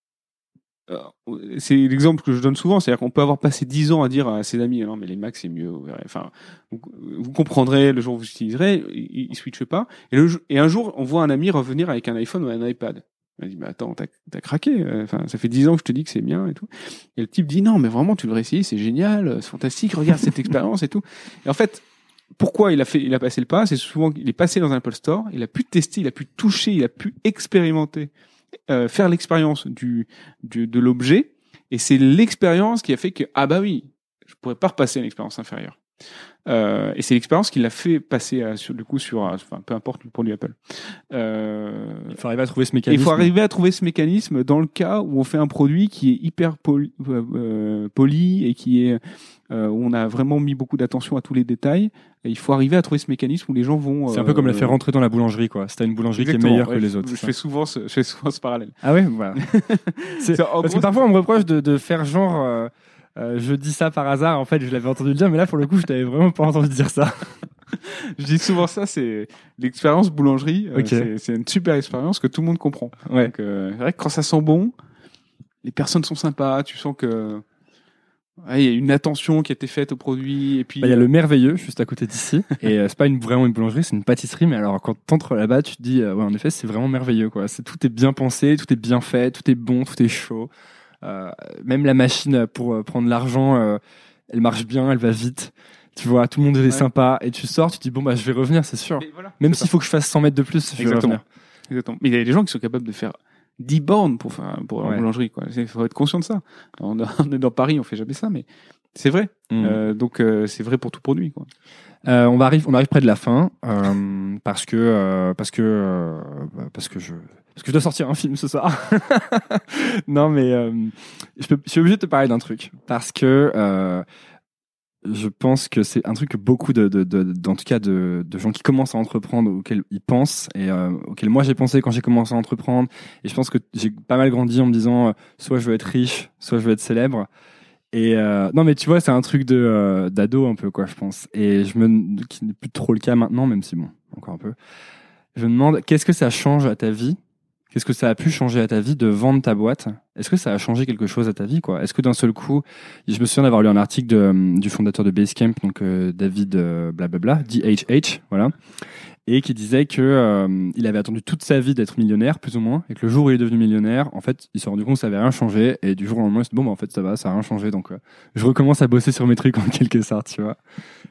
euh, c'est l'exemple que je donne souvent, c'est-à-dire qu'on peut avoir passé dix ans à dire à ses amis non mais les Macs c'est mieux, vous verrez. Enfin vous, vous comprendrez le jour où vous utiliserez, ils, ils switchent pas. Et, le, et un jour on voit un ami revenir avec un iPhone ou un iPad. Il m'a dit, mais attends, t'as, t'as craqué. Enfin, ça fait dix ans que je te dis que c'est bien et tout. Et le type dit, non, mais vraiment, tu devrais essayer, c'est génial, c'est fantastique, regarde cette expérience et tout. Et en fait, pourquoi il a fait, il a passé le pas? C'est souvent qu'il est passé dans un Apple Store, il a pu tester, il a pu toucher, il a pu expérimenter, euh, faire l'expérience du, du, de l'objet. Et c'est l'expérience qui a fait que, ah bah oui, je pourrais pas repasser à une expérience inférieure. Euh, et c'est l'expérience qui l'a fait passer à, sur, du coup sur, enfin, peu importe le produit Apple. Euh, il faut arriver à trouver ce mécanisme. Il faut arriver à trouver ce mécanisme dans le cas où on fait un produit qui est hyper poli, euh, poli et qui est euh, où on a vraiment mis beaucoup d'attention à tous les détails. Et il faut arriver à trouver ce mécanisme où les gens vont. C'est un peu euh, comme la faire rentrer dans la boulangerie, quoi. Si t'as une boulangerie Exactement, qui est meilleure ouais, que les autres. Je, je fais souvent ce, je fais souvent ce parallèle. Ah ouais, voilà. c'est, parce gros, que parfois on me reproche de, de faire genre. Euh, Euh, je dis ça par hasard, en fait, je l'avais entendu le dire, mais là, pour le coup, je t'avais vraiment pas entendu dire ça. Je dis souvent ça, c'est l'expérience boulangerie. Euh, okay. c'est, c'est une super expérience que tout le monde comprend. Ouais. Donc, euh, c'est vrai que quand ça sent bon, les personnes sont sympas, tu sens que ouais, il y a une attention qui a été faite au produit. Et puis bah, il y a le Merveilleux juste à côté d'ici, et euh, c'est pas une, vraiment une boulangerie, c'est une pâtisserie. Mais alors quand t'entres là-bas, tu te dis euh, ouais, en effet, c'est vraiment merveilleux, quoi. C'est, tout est bien pensé, tout est bien fait, tout est bon, tout est chaud. Euh, même la machine pour euh, prendre l'argent, euh, elle marche bien, elle va vite. Tu vois, tout le monde est ouais. sympa, et tu sors, tu te dis bon bah je vais revenir, c'est sûr. Voilà, même c'est s'il ça. faut que je fasse cent mètres de plus, je Exactement. vais revenir. Exactement. Mais il y a des gens qui sont capables de faire dix bornes pour faire pour ouais. une boulangerie, quoi. Il faut être conscient de ça. On est dans Paris, on fait jamais ça, mais c'est vrai. Mmh. Euh, donc euh, c'est vrai pour tout produit, quoi. Euh, on va arrive, on arrive près de la fin euh, parce que euh, parce que euh, parce que je parce que je dois sortir un film ce soir. Non, mais euh, je, peux, je suis obligé de te parler d'un truc parce que euh, je pense que c'est un truc que beaucoup de, de, de, de en tout cas de, de gens qui commencent à entreprendre, auxquels ils pensent et euh, auxquels moi j'ai pensé quand j'ai commencé à entreprendre. Et je pense que j'ai pas mal grandi en me disant euh, soit je veux être riche, soit je veux être célèbre. Et euh, non, mais tu vois, c'est un truc de euh, d'ado un peu, quoi, je pense. Et je me qui n'est plus trop le cas maintenant, même si bon, encore un peu. Je me demande qu'est-ce que ça change à ta vie. Qu'est-ce que ça a pu changer à ta vie de vendre ta boîte? Est-ce que ça a changé quelque chose à ta vie, quoi? Est-ce que d'un seul coup, je me souviens d'avoir lu un article de, du fondateur de Basecamp, donc euh, David euh, blablabla, D H H, voilà, et qui disait que euh, il avait attendu toute sa vie d'être millionnaire, plus ou moins, et que le jour où il est devenu millionnaire, en fait, il s'est rendu compte que ça avait rien changé, et du jour au lendemain, il s'est dit bon, bah en fait, ça va, ça a rien changé, donc euh, je recommence à bosser sur mes trucs en quelque sorte, tu vois.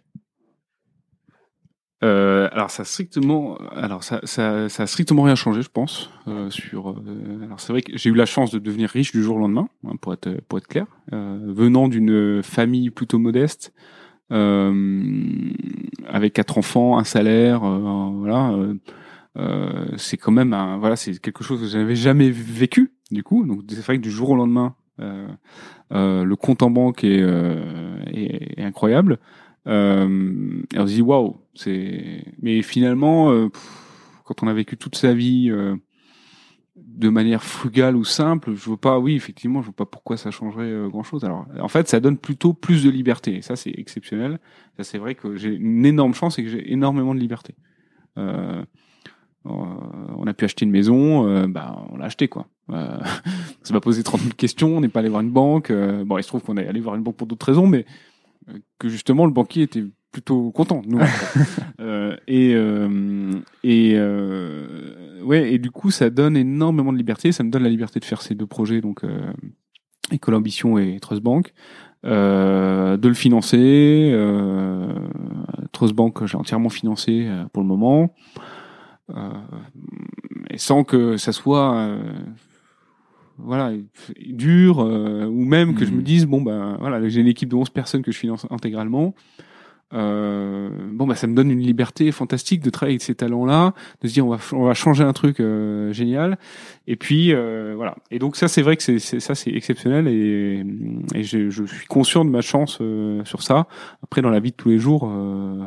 Euh, alors ça a strictement, alors ça, ça, ça a strictement rien changé, je pense. Euh, sur, euh, alors c'est vrai que j'ai eu la chance de devenir riche du jour au lendemain, hein, pour être pour être clair. Euh, venant d'une famille plutôt modeste, euh, avec quatre enfants, un salaire, euh, voilà, euh, euh, c'est quand même un, voilà, c'est quelque chose que je n'avais jamais vécu. Du coup, donc c'est vrai que du jour au lendemain, euh, euh, le compte en banque est, euh, est, est incroyable. Euh, et on se dit waouh, c'est. Mais finalement, euh, pff, quand on a vécu toute sa vie euh, de manière frugale ou simple, je vois pas. Oui, effectivement, je vois pas pourquoi ça changerait euh, grand chose. Alors, en fait, ça donne plutôt plus de liberté. Et ça, c'est exceptionnel. Ça, c'est vrai que j'ai une énorme chance et que j'ai énormément de liberté. Euh, euh, on a pu acheter une maison, euh, bah, on l'a acheté, quoi. Euh, ça m'a posé trente mille questions. On n'est pas allé voir une banque. Euh, bon, il se trouve qu'on est allé voir une banque pour d'autres raisons, mais que justement le banquier était plutôt content de nous. euh, et euh, et euh, ouais, et du coup ça donne énormément de liberté. Ça me donne la liberté de faire ces deux projets, donc euh, École Ambition et Trust Bank, euh, de le financer. Euh, Trust Bank, j'ai entièrement financé euh, pour le moment, euh, et sans que ça soit euh, voilà, dur, euh, ou même mmh. que je me dise bon ben voilà, j'ai une équipe de onze personnes que je finance intégralement. Euh, bon bah ça me donne une liberté fantastique de travailler avec ces talents-là, de se dire on va on va changer un truc euh, génial. Et puis euh, voilà. Et donc ça c'est vrai que c'est, c'est ça c'est exceptionnel, et, et je, je suis conscient de ma chance euh, sur ça. Après dans la vie de tous les jours, euh,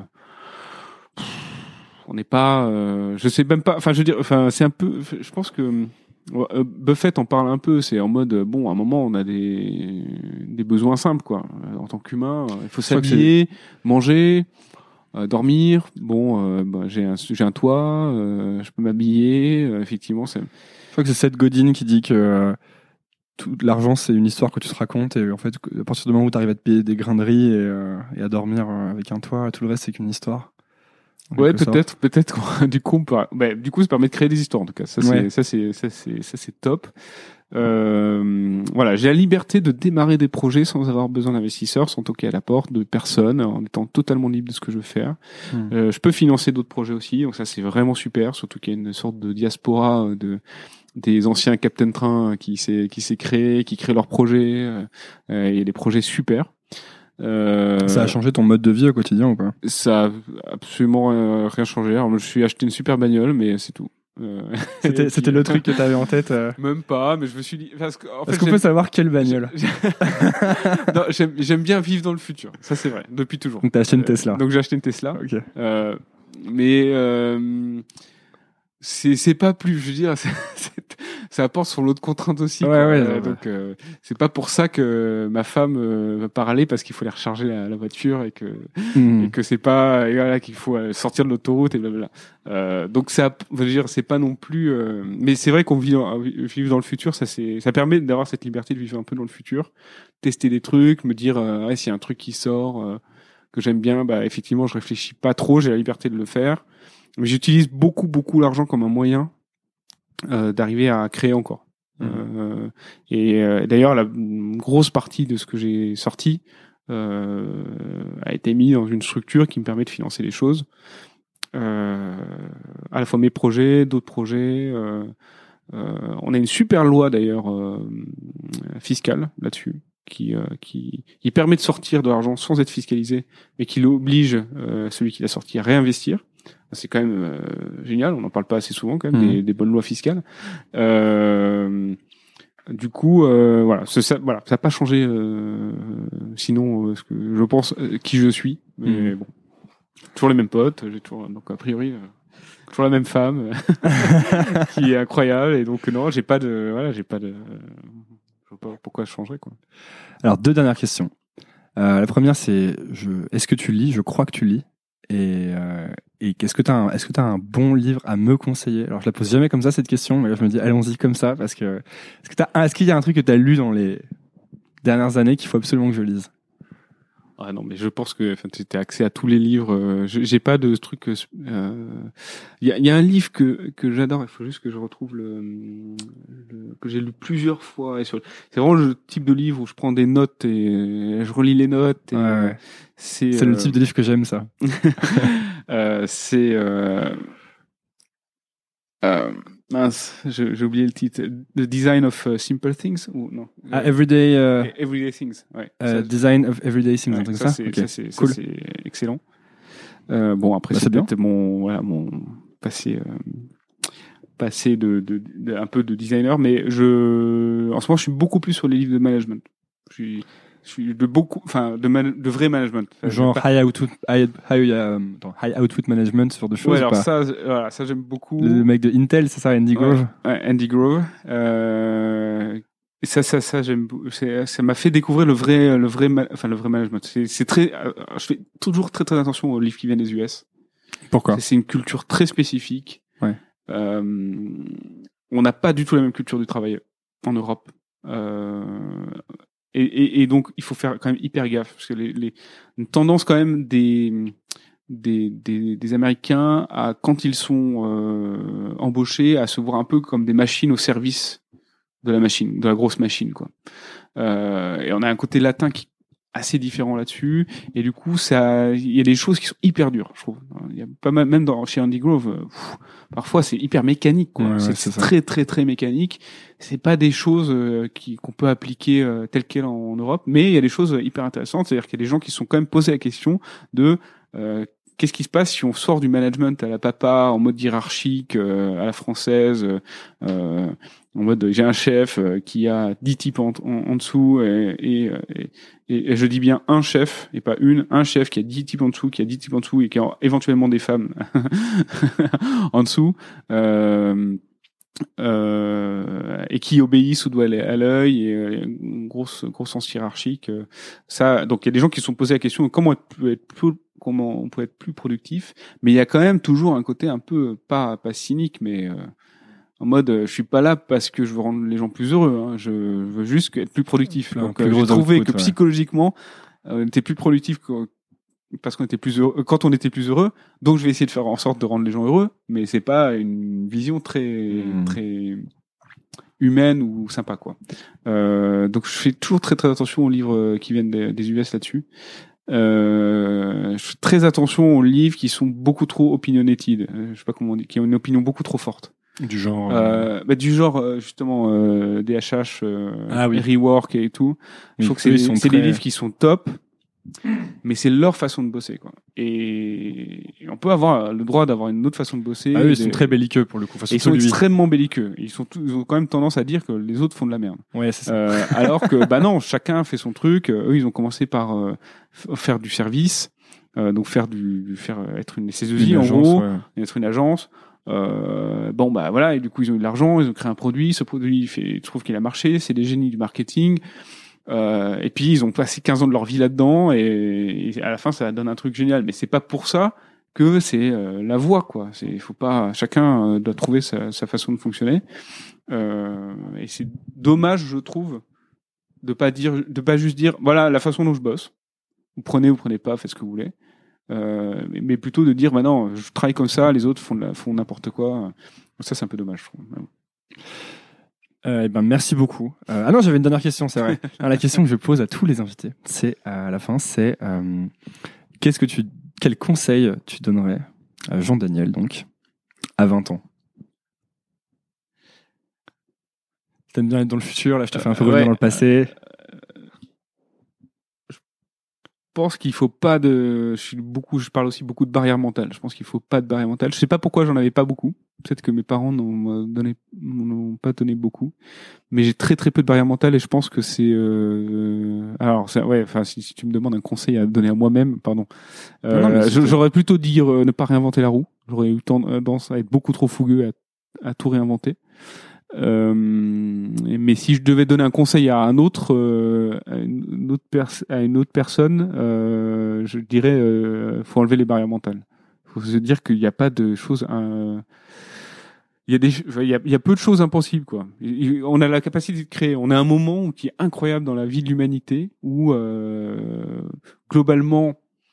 on n'est pas, euh, je sais même pas. Enfin je veux dire, enfin c'est un peu. Je pense que Buffett en parle un peu, c'est en mode bon, à un moment on a des des besoins simples, quoi. En tant qu'humain, il faut s'habiller, manger, euh, dormir. Bon, euh, bah, j'ai un j'ai un toit, euh, je peux m'habiller. Euh, effectivement, c'est. Je crois que c'est Seth Godin qui dit que euh, tout l'argent c'est une histoire que tu te racontes, et en fait à partir du moment où tu arrives à te payer des grains de riz et, euh, et à dormir avec un toit, tout le reste c'est qu'une histoire. Ouais, peut-être, sorte. peut-être. Du coup, on peut, bah, du coup, ça permet de créer des histoires, en tout cas. Ça, c'est, ouais. ça, c'est, ça, c'est, ça, c'est top. Euh, voilà, j'ai la liberté de démarrer des projets sans avoir besoin d'investisseurs, sans toquer à la porte de personne, en étant totalement libre de ce que je veux faire. Mmh. Euh, je peux financer d'autres projets aussi, donc ça, c'est vraiment super. Surtout qu'il y a une sorte de diaspora de des anciens Captain Train qui s'est qui s'est créé, qui créent leurs projets. Euh, il y a des projets super. Euh, ça a changé ton mode de vie au quotidien ou pas? Ça a absolument euh, rien changé. Alors, je me suis acheté une super bagnole, mais c'est tout. Euh, c'était, puis, c'était le truc que t'avais en tête euh... Même pas, mais je me suis dit. Parce que, en Est-ce fait, qu'on j'aime... peut savoir quelle bagnole? Non, j'aime, j'aime bien vivre dans le futur. Ça, c'est vrai, depuis toujours. Donc, t'as acheté une Tesla. Euh, donc, j'ai acheté une Tesla. Ok. Euh, mais euh, c'est, c'est pas plus. Je veux dire, c'est, c'est, ça apporte son lot de contraintes aussi. Ouais, quoi. ouais, Euh, ouais. donc euh, c'est pas pour ça que ma femme euh, va parler parce qu'il faut aller recharger la, la voiture et que Mmh. et que c'est pas et voilà qu'il faut euh, sortir de l'autoroute et blablabla. Euh, donc ça, je veux dire, c'est pas non plus. Euh, mais c'est vrai qu'on vit dans, vivre dans le futur, ça c'est, ça permet d'avoir cette liberté de vivre un peu dans le futur, tester des trucs, me dire euh, ouais, s'il y a un truc qui sort euh, que j'aime bien, bah effectivement, je réfléchis pas trop, j'ai la liberté de le faire. Mais j'utilise beaucoup beaucoup l'argent comme un moyen euh, d'arriver à créer encore. Mmh. Euh, et euh, d'ailleurs, la grosse partie de ce que j'ai sorti euh, a été mis dans une structure qui me permet de financer les choses. Euh, à la fois mes projets, d'autres projets. Euh, euh, on a une super loi d'ailleurs euh, fiscale là-dessus, qui, euh, qui, qui permet de sortir de l'argent sans être fiscalisé, mais qui l'oblige euh, celui qui l'a sorti à réinvestir. C'est quand même euh, génial. On n'en parle pas assez souvent quand même mmh. des, des bonnes lois fiscales. Euh, Du coup, euh, voilà, ça, ça, voilà, ça n'a pas changé. Euh, sinon, euh, ce que je pense, euh, qui je suis. Mais mmh. bon, toujours les mêmes potes. J'ai toujours, donc a priori, euh, toujours la même femme, qui est incroyable. Et donc non, j'ai pas de, voilà, j'ai pas de. Je vois pas pourquoi je changerais quoi. Alors deux dernières questions. Euh, la première, c'est, je, est-ce que tu lis ? Je crois que tu lis. Et, euh, et est-ce que tu as un, est-ce que tu as un bon livre à me conseiller ? Alors je la pose jamais comme ça cette question, mais là je me dis allons-y comme ça parce que est-ce que t'as, est-ce qu'il y a un truc que tu as lu dans les dernières années qu'il faut absolument que je lise ? Ah non, mais je pense que enfin tu as accès à tous les livres. Euh, je, j'ai pas de truc. Il euh, y, a, y a un livre que que j'adore. Il faut juste que je retrouve le, le que j'ai lu plusieurs fois. Et sur, c'est vraiment le type de livre où je prends des notes et je relis les notes. Et, ouais, ouais. C'est, c'est euh, le type de livre que j'aime, ça. euh, c'est euh, euh, mince, je, j'ai oublié le titre. The Design of uh, Simple Things ou non ah, Everyday. Uh, Everyday Things. Ouais. Uh, ça, design of Everyday Things, ouais, un truc ça, ça. C'est, okay. ça, c'est, cool. ça, c'est excellent. Euh, bon après bah, c'est, c'est peut-être mon voilà mon passé euh, passé de, de, de un peu de designer, mais je en ce moment je suis beaucoup plus sur les livres de management. Je suis Je suis de beaucoup, enfin, de, man, de vrai management. Enfin, genre pas... high output, high, high, euh, high output management, ce genre de choses. Ouais, alors pas ça, voilà, ça j'aime beaucoup. Le mec de Intel, c'est ça, Andy Grove. Ouais, ouais, Andy Grove. Euh, et ça, ça, ça j'aime. C'est, ça m'a fait découvrir le vrai, le vrai, enfin le vrai management. C'est, c'est très. Je fais toujours très très attention aux livres qui viennent des U S. Pourquoi ? C'est, c'est une culture très spécifique. Ouais. Euh, on n'a pas du tout la même culture du travail en Europe. Euh, Et, et, et donc, il faut faire quand même hyper gaffe parce que les, les une tendance quand même des des des, des Américains à quand ils sont euh, embauchés à se voir un peu comme des machines au service de la machine, de la grosse machine quoi. Euh, et on a un côté latin qui est assez différent là-dessus. Et du coup, ça, il y a des choses qui sont hyper dures, je trouve. Il y a pas mal, même dans chez Andy Grove, pff, parfois c'est hyper mécanique quoi. Ouais, c'est, ouais, c'est, c'est très très très mécanique. C'est pas des choses euh, qui qu'on peut appliquer euh, telles quelles en, en Europe, mais il y a des choses hyper intéressantes. C'est-à-dire qu'il y a des gens qui se sont quand même posé la question de euh, qu'est-ce qui se passe si on sort du management à la papa en mode hiérarchique euh, à la française, euh, en mode j'ai un chef euh, qui a dix types en, en, en dessous et, et, et, et je dis bien un chef et pas une, un chef qui a dix types en dessous, qui a dix types en dessous et qui a éventuellement des femmes en dessous. Euh, Euh, et qui obéissent ou doit aller à l'œil et euh, une grosse grosse sens hiérarchique euh, ça donc il y a des gens qui se sont posé la question de comment être, être plus, comment on peut être plus productif, mais il y a quand même toujours un côté un peu pas pas cynique mais euh, en mode euh, je suis pas là parce que je veux rendre les gens plus heureux hein, je veux juste être plus productif donc plus euh, gros j'ai trouvé output, que ouais. psychologiquement euh, on était plus productif que parce qu'on était plus heureux, quand on était plus heureux, donc je vais essayer de faire en sorte de rendre les gens heureux, mais c'est pas une vision très mmh. très humaine ou sympa quoi. Euh, donc je fais toujours très très attention aux livres qui viennent des, des U S là-dessus. Euh, je fais très attention aux livres qui sont beaucoup trop opinionated, euh, je sais pas comment on dit, qui ont une opinion beaucoup trop forte. Du genre, euh, bah, du genre justement euh, D H H, euh, ah, oui. Rework et tout. Je oui, trouve que c'est, c'est très... des livres qui sont top. Mais c'est leur façon de bosser quoi. Et on peut avoir le droit d'avoir une autre façon de bosser. Ah oui, ils sont des... très belliqueux pour le coup. Ils sont lui. extrêmement belliqueux. Ils sont tous, ils ont quand même tendance à dire que les autres font de la merde. Ouais, c'est ça. Euh, alors que bah non, chacun fait son truc. Eux, ils ont commencé par euh, faire du service, euh, donc faire du faire être une S S deux I en gros, ouais. être une agence. Euh, bon bah voilà, et du coup ils ont eu de l'argent, ils ont créé un produit, ce produit il fait, je trouve qu'il a marché, c'est des génies du marketing. Euh, et puis ils ont passé quinze ans de leur vie là-dedans et, et à la fin ça donne un truc génial. Mais c'est pas pour ça que c'est euh, la voie, quoi. C'est, faut pas, chacun euh, doit trouver sa, sa façon de fonctionner. Euh, et c'est dommage, je trouve, de pas dire, de pas juste dire, voilà la façon dont je bosse. Vous prenez, vous prenez pas, faites ce que vous voulez. Euh, mais, mais plutôt de dire, bah non, je travaille comme ça, les autres font, de la, font n'importe quoi. Ça, c'est un peu dommage, je trouve. Euh, eh ben, merci beaucoup. Euh, ah non, j'avais une dernière question, c'est vrai. Alors, la question que je pose à tous les invités, c'est à la fin, c'est euh, qu'est-ce que tu, quel conseil tu donnerais à Jean-Daniel, donc, à vingt ans? T'aimes bien être dans le futur, là, je te fais un peu revenir ouais, dans le passé. Euh, je pense qu'il faut pas de, je suis beaucoup, je parle aussi beaucoup de barrières mentales. Je pense qu'il faut pas de barrières mentales. Je sais pas pourquoi j'en avais pas beaucoup. Peut-être que mes parents n'ont donné, n'ont pas donné beaucoup, mais j'ai très très peu de barrières mentales et je pense que c'est. Euh... Alors, c'est, ouais, enfin, si, si tu me demandes un conseil à donner à moi-même, pardon, euh, non, non, j'aurais plutôt dit euh, ne pas réinventer la roue. J'aurais eu tendance à être beaucoup trop fougueux à, à tout réinventer. Euh, mais si je devais donner un conseil à un autre, euh, à une autre pers- à une autre personne, euh, je dirais, euh, faut enlever les barrières mentales. Faut se dire qu'il n'y a pas de choses. Euh, il y a des, il y a, il y a peu de choses impossibles, quoi. On a la capacité de créer. On a un moment qui est incroyable dans la vie de l'humanité où euh, globalement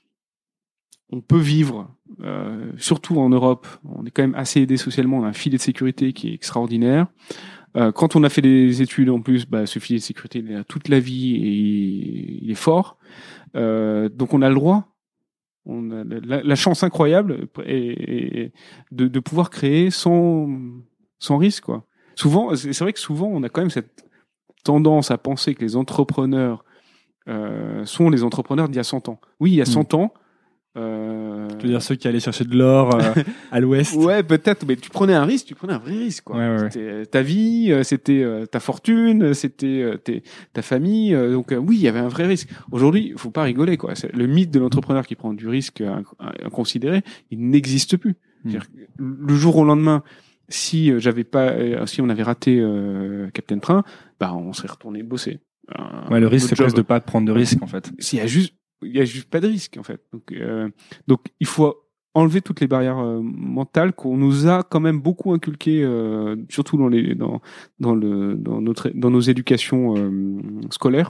on peut vivre. Euh, surtout en Europe, on est quand même assez aidé socialement. On a un filet de sécurité qui est extraordinaire. Euh, quand on a fait des études en plus, bah, ce filet de sécurité il est là toute la vie et il est fort. Euh, donc on a le droit. On a la, la chance incroyable et, et de, de pouvoir créer sans, sans risque, quoi. Souvent, c'est vrai que souvent, on a quand même cette tendance à penser que les entrepreneurs euh, sont les entrepreneurs d'il y a cent ans. Oui, il y a cent mmh. ans. Euh... Tu veux dire ceux qui allaient chercher de l'or euh, à l'ouest? Ouais, peut-être, mais tu prenais un risque, tu prenais un vrai risque, quoi. Ouais, ouais, c'était ouais. ta vie, c'était euh, ta fortune, c'était euh, tes, ta famille. Euh, donc euh, oui, il y avait un vrai risque. Aujourd'hui, il faut pas rigoler, quoi. C'est, le mythe de l'entrepreneur qui prend du risque inconsidéré, il n'existe plus. Mmh. C'est-à-dire, le jour au lendemain, si euh, j'avais pas, euh, si on avait raté euh, Captain Train, bah on serait retourné bosser. Un, ouais, le risque, c'est presque de pas prendre de risque, en fait. S'il y a juste il y a juste pas de risque, en fait. Donc, euh, donc il faut enlever toutes les barrières euh, mentales qu'on nous a quand même beaucoup inculquées, euh, surtout dans les dans dans le dans notre dans nos éducations euh, scolaires.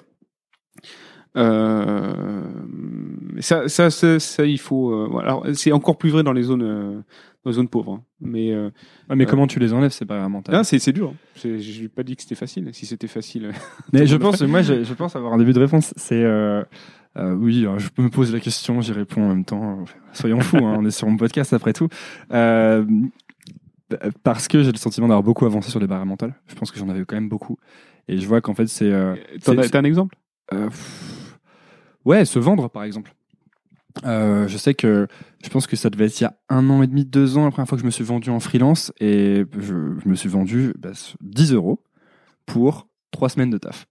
Euh, ça, ça, ça, ça, il faut. Euh, alors, c'est encore plus vrai dans les zones, euh, dans les zones pauvres. Hein. Mais, euh, ouais, mais euh, comment tu les enlèves, ces barrières mentales? Non, c'est, c'est dur. Hein. C'est, j'ai pas dit que c'était facile. Si c'était facile. Mais je pense, moi, je, je pense avoir un début de réponse. C'est euh, euh, oui, je peux me poser la question, j'y réponds en même temps. Soyons fous, hein, on est sur mon podcast après tout. Euh, parce que j'ai le sentiment d'avoir beaucoup avancé sur les barrières mentales. Je pense que j'en avais quand même beaucoup. Et je vois qu'en fait, c'est. Euh, T'en as, t'as un exemple? euh, Ouais, se vendre, par exemple. Euh, je sais que je pense que ça devait être il y a un an et demi, deux ans, la première fois que je me suis vendu en freelance, et je, je me suis vendu bah, dix euros pour trois semaines de taf.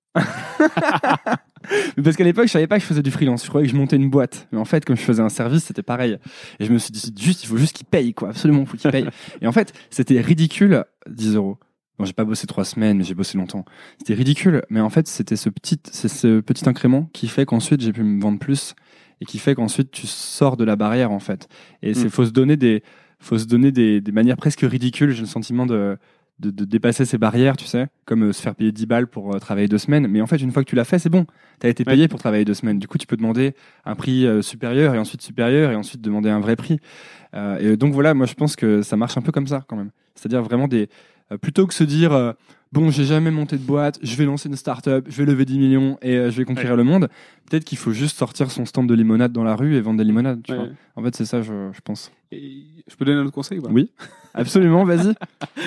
Parce qu'à l'époque, je savais pas que je faisais du freelance. Je croyais que je montais une boîte. Mais en fait, comme je faisais un service, c'était pareil. Et je me suis dit, juste, il faut juste qu'ils payent, quoi. Absolument, il faut qu'ils payent. Et en fait, c'était ridicule, dix euros. Bon, j'ai pas bossé trois semaines, mais j'ai bossé longtemps. C'était ridicule. Mais en fait, c'était ce petit, c'est ce petit incrément qui fait qu'ensuite, j'ai pu me vendre plus et qui fait qu'ensuite, tu sors de la barrière, en fait. Et mmh. c'est, faut se donner des, faut se donner des, des manières presque ridicules. J'ai le sentiment de, De, de dépasser ces barrières, tu sais, comme euh, se faire payer dix balles pour euh, travailler deux semaines. Mais en fait, une fois que tu l'as fait, c'est bon. Tu as été payé ouais. pour travailler deux semaines. Du coup, tu peux demander un prix euh, supérieur et ensuite supérieur et ensuite demander un vrai prix. Euh, et donc voilà, moi je pense que ça marche un peu comme ça quand même. C'est-à-dire vraiment des... Euh, plutôt que se dire, euh, bon, j'ai jamais monté de boîte, je vais lancer une start-up, je vais lever dix millions et euh, je vais conquérir ouais. le monde. Peut-être qu'il faut juste sortir son stand de limonade dans la rue et vendre des limonades. Tu ouais. vois. En fait, c'est ça, je, je pense. Et je peux donner un autre conseil ou pas ? Oui, absolument, vas-y.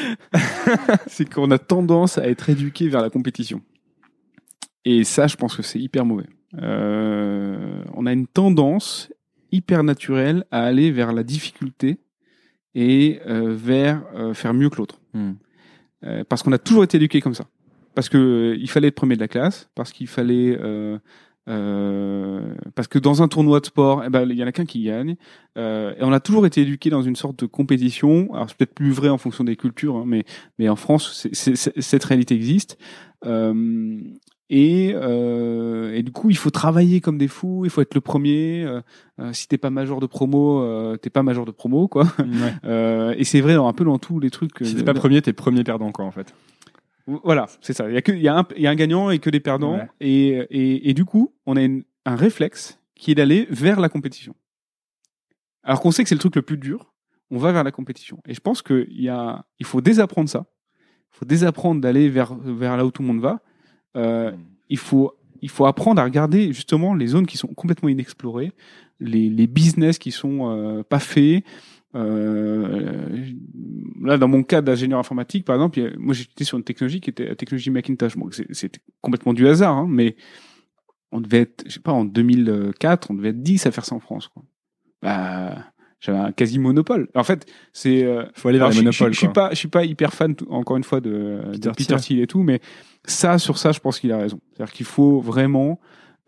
C'est qu'on a tendance à être éduqué vers la compétition. Et ça, je pense que c'est hyper mauvais. Euh, on a une tendance hyper naturelle à aller vers la difficulté et euh, vers euh, faire mieux que l'autre. Mm. Euh, parce qu'on a toujours été éduqué comme ça. Parce que euh, il fallait être premier de la classe, parce qu'il fallait euh, Euh, parce que dans un tournoi de sport, eh ben, il y en a qu'un qui gagne. Euh, et on a toujours été éduqués dans une sorte de compétition. Alors c'est peut-être plus vrai en fonction des cultures, hein, mais mais en France, c'est, c'est, c'est, cette réalité existe. Euh, et euh, et du coup, il faut travailler comme des fous. Il faut être le premier. Euh, euh, si t'es pas major de promo, euh, t'es pas major de promo, quoi. Ouais. Euh, et c'est vrai dans un peu dans tous les trucs. Si t'es pas premier, t'es premier perdant, quoi, en fait. Voilà, c'est ça. Il y a que, il y a un, il y a un gagnant et que des perdants. Ouais. Et, et, et du coup, on a une, un réflexe qui est d'aller vers la compétition. Alors qu'on sait que c'est le truc le plus dur, on va vers la compétition. Et je pense que il y a, il faut désapprendre ça. Il faut désapprendre d'aller vers, vers là où tout le monde va. Euh, il faut, il faut apprendre à regarder justement les zones qui sont complètement inexplorées, les, les business qui sont euh, pas faits. Euh, là, dans mon cas d'ingénieur informatique, par exemple, moi j'étais sur une technologie qui était la technologie Macintosh. Bon, c'était complètement du hasard, hein, mais on devait être, je sais pas, en deux mille quatre, on devait être dix à faire ça en France, quoi. Bah, j'avais un quasi monopole. En fait, c'est, euh, faut aller vers les monopoles. Je suis pas, je suis pas hyper fan, encore une fois, de Peter, de Peter Thiel et tout, mais ça, sur ça, je pense qu'il a raison. C'est-à-dire qu'il faut vraiment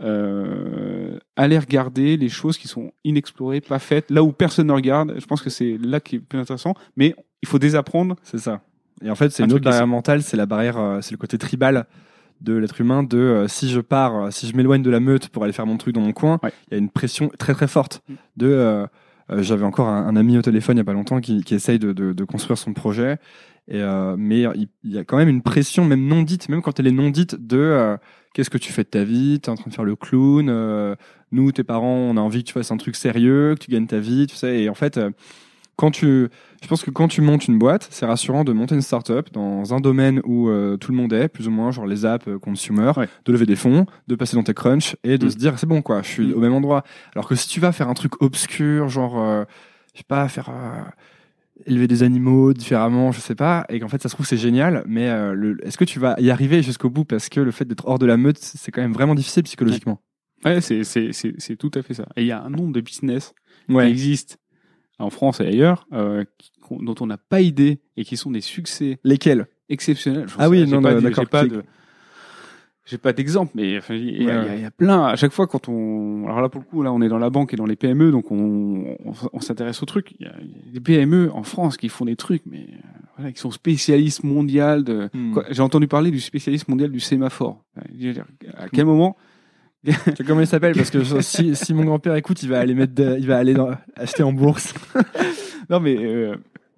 Euh, aller regarder les choses qui sont inexplorées, pas faites, là où personne ne regarde. Je pense que c'est là qui est plus intéressant, mais il faut désapprendre. C'est ça. Et en fait, c'est une autre barrière mentale, c'est la barrière, euh, c'est le côté tribal de l'être humain. De euh, si je pars, euh, si je m'éloigne de la meute pour aller faire mon truc dans mon coin, il ouais. y a une pression très très forte. De, euh, euh, j'avais encore un, un ami au téléphone il y a pas longtemps qui, qui essaye de, de, de construire son projet. Et euh, mais il, il y a quand même une pression, même non dite, même quand elle est non dite, de euh, qu'est-ce que tu fais de ta vie, t'es en train de faire le clown, euh, nous, tes parents, on a envie que tu fasses un truc sérieux, que tu gagnes ta vie, tu sais. Et en fait, euh, quand tu, je pense que quand tu montes une boîte, c'est rassurant de monter une start-up dans un domaine où euh, tout le monde est, plus ou moins, genre les apps euh, consumer, ouais. de lever des fonds, de passer dans tes crunchs et de mmh. se dire c'est bon quoi, je suis mmh. au même endroit. Alors que si tu vas faire un truc obscur, genre, euh, je sais pas, faire euh, élever des animaux différemment, je sais pas, et qu'en fait ça se trouve c'est génial, mais euh, le, est-ce que tu vas y arriver jusqu'au bout, parce que le fait d'être hors de la meute, c'est quand même vraiment difficile psychologiquement. Ouais, c'est c'est c'est c'est tout à fait ça. Et il y a un nombre de business ouais. qui existent en France et ailleurs euh, qui, dont on n'a pas idée et qui sont des succès. Lesquels? Exceptionnels. Ah sais, oui, non, pas, non d'accord. J'ai pas de J'ai pas d'exemple, mais enfin, il y, ouais. y, y a plein. À chaque fois, quand on, alors là pour le coup, là on est dans la banque et dans les P M E, donc on, on, on s'intéresse aux trucs. Il y, y a des P M E en France qui font des trucs, mais voilà, qui sont spécialistes mondiaux de. Hmm. Quoi, j'ai entendu parler du spécialiste mondial du sémaphore. À quel moment? Comment il s'appelle? Parce que si, si mon grand-père écoute, il va aller mettre, de, il va aller dans, acheter en bourse. Non mais. Euh,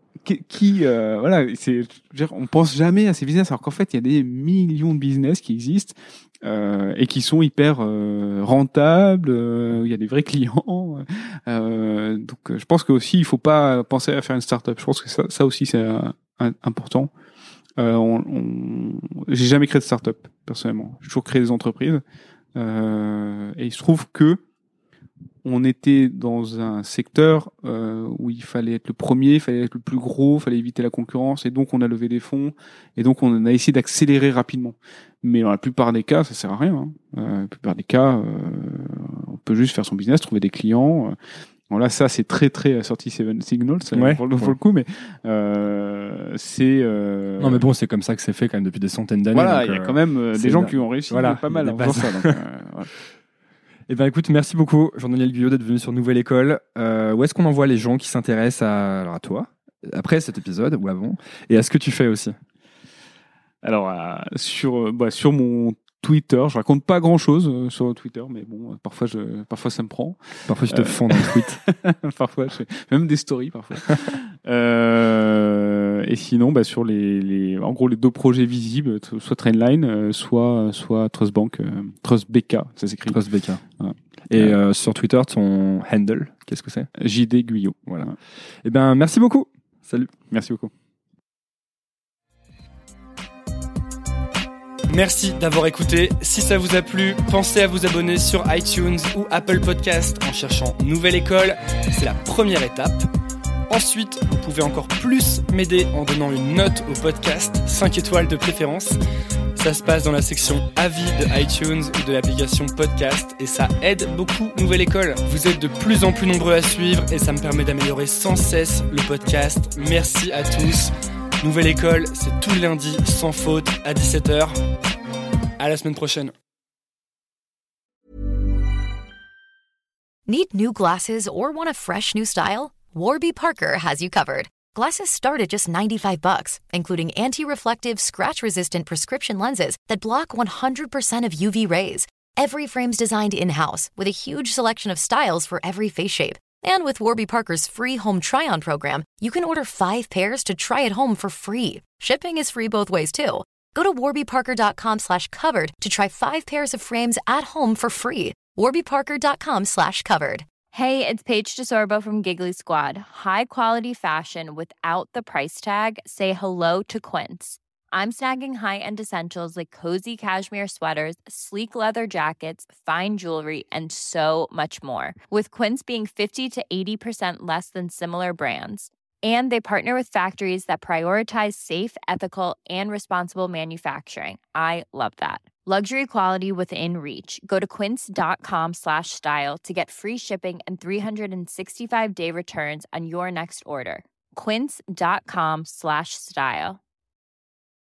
qui euh, voilà, c'est dire, on pense jamais à ces business alors qu'en fait il y a des millions de business qui existent euh, et qui sont hyper euh, rentables, euh, il y a des vrais clients euh, donc je pense que aussi il faut pas penser à faire une start-up. Je pense que ça, ça aussi c'est un, un, important. Euh, on, on, j'ai jamais créé de start-up personnellement, j'ai toujours créé des entreprises euh, et il se trouve que on était dans un secteur euh, où il fallait être le premier, il fallait être le plus gros, il fallait éviter la concurrence, et donc on a levé des fonds, et donc on a essayé d'accélérer rapidement. Mais dans la plupart des cas, ça sert à rien. Hein. Euh, la plupart des cas, euh, on peut juste faire son business, trouver des clients. Euh, voilà, ça c'est très très sorti Seven Signals ça, ouais, pour, le, pour le coup, mais euh, c'est. Euh... Non mais bon, c'est comme ça que c'est fait quand même depuis des centaines d'années. Voilà, il donc, y a quand même euh, des gens la... qui ont réussi voilà, pas mal en faisant ça. Donc, euh, voilà. Eh ben écoute, merci beaucoup Jean-Daniel Guyot d'être venu sur Nouvelle École. Euh, où est-ce qu'on envoie les gens qui s'intéressent à, alors à toi, après cet épisode ou avant, et à ce que tu fais aussi? Alors euh, sur bah, sur mon Twitter, je raconte pas grand-chose euh, sur Twitter, mais bon, parfois je parfois ça me prend. Parfois je te euh... fonds dans le tweet. Parfois je fais même des stories parfois. euh, et sinon bah sur les les en gros les deux projets visibles, soit Trainline, euh, soit soit Trustbank, euh, TrustBK, ça s'écrit. TrustBK. Voilà. Et euh, euh, sur Twitter, ton handle, qu'est-ce que c'est? J D Guyot. Voilà. Eh ben merci beaucoup. Salut. Merci beaucoup. Merci d'avoir écouté. Si ça vous a plu, pensez à vous abonner sur iTunes ou Apple Podcast en cherchant Nouvelle École. C'est la première étape. Ensuite, vous pouvez encore plus m'aider en donnant une note au podcast, cinq étoiles de préférence. Ça se passe dans la section avis de iTunes ou de l'application podcast et ça aide beaucoup Nouvelle École. Vous êtes de plus en plus nombreux à suivre et ça me permet d'améliorer sans cesse le podcast. Merci à tous. Nouvelle École, c'est tous les lundis sans faute à dix-sept heures. À la semaine prochaine. Need new glasses or want a fresh new style? Warby Parker has you covered. Glasses start at just ninety-five bucks, including anti-reflective, scratch-resistant prescription lenses that block one hundred percent of U V rays. Every frame's designed in-house with a huge selection of styles for every face shape. And with Warby Parker's free home try-on program, you can order five pairs to try at home for free. Shipping is free both ways, too. Go to warbyparker.com slash covered to try five pairs of frames at home for free. warbyparker.com slash covered. Hey, it's Paige DeSorbo from Giggly Squad. High quality fashion without the price tag. Say hello to Quince. I'm snagging high-end essentials like cozy cashmere sweaters, sleek leather jackets, fine jewelry, and so much more. With Quince being fifty to eighty percent less than similar brands. And they partner with factories that prioritize safe, ethical, and responsible manufacturing. I love that. Luxury quality within reach. Go to quince.com slash style to get free shipping and three sixty-five day returns on your next order. Quince.com slash style.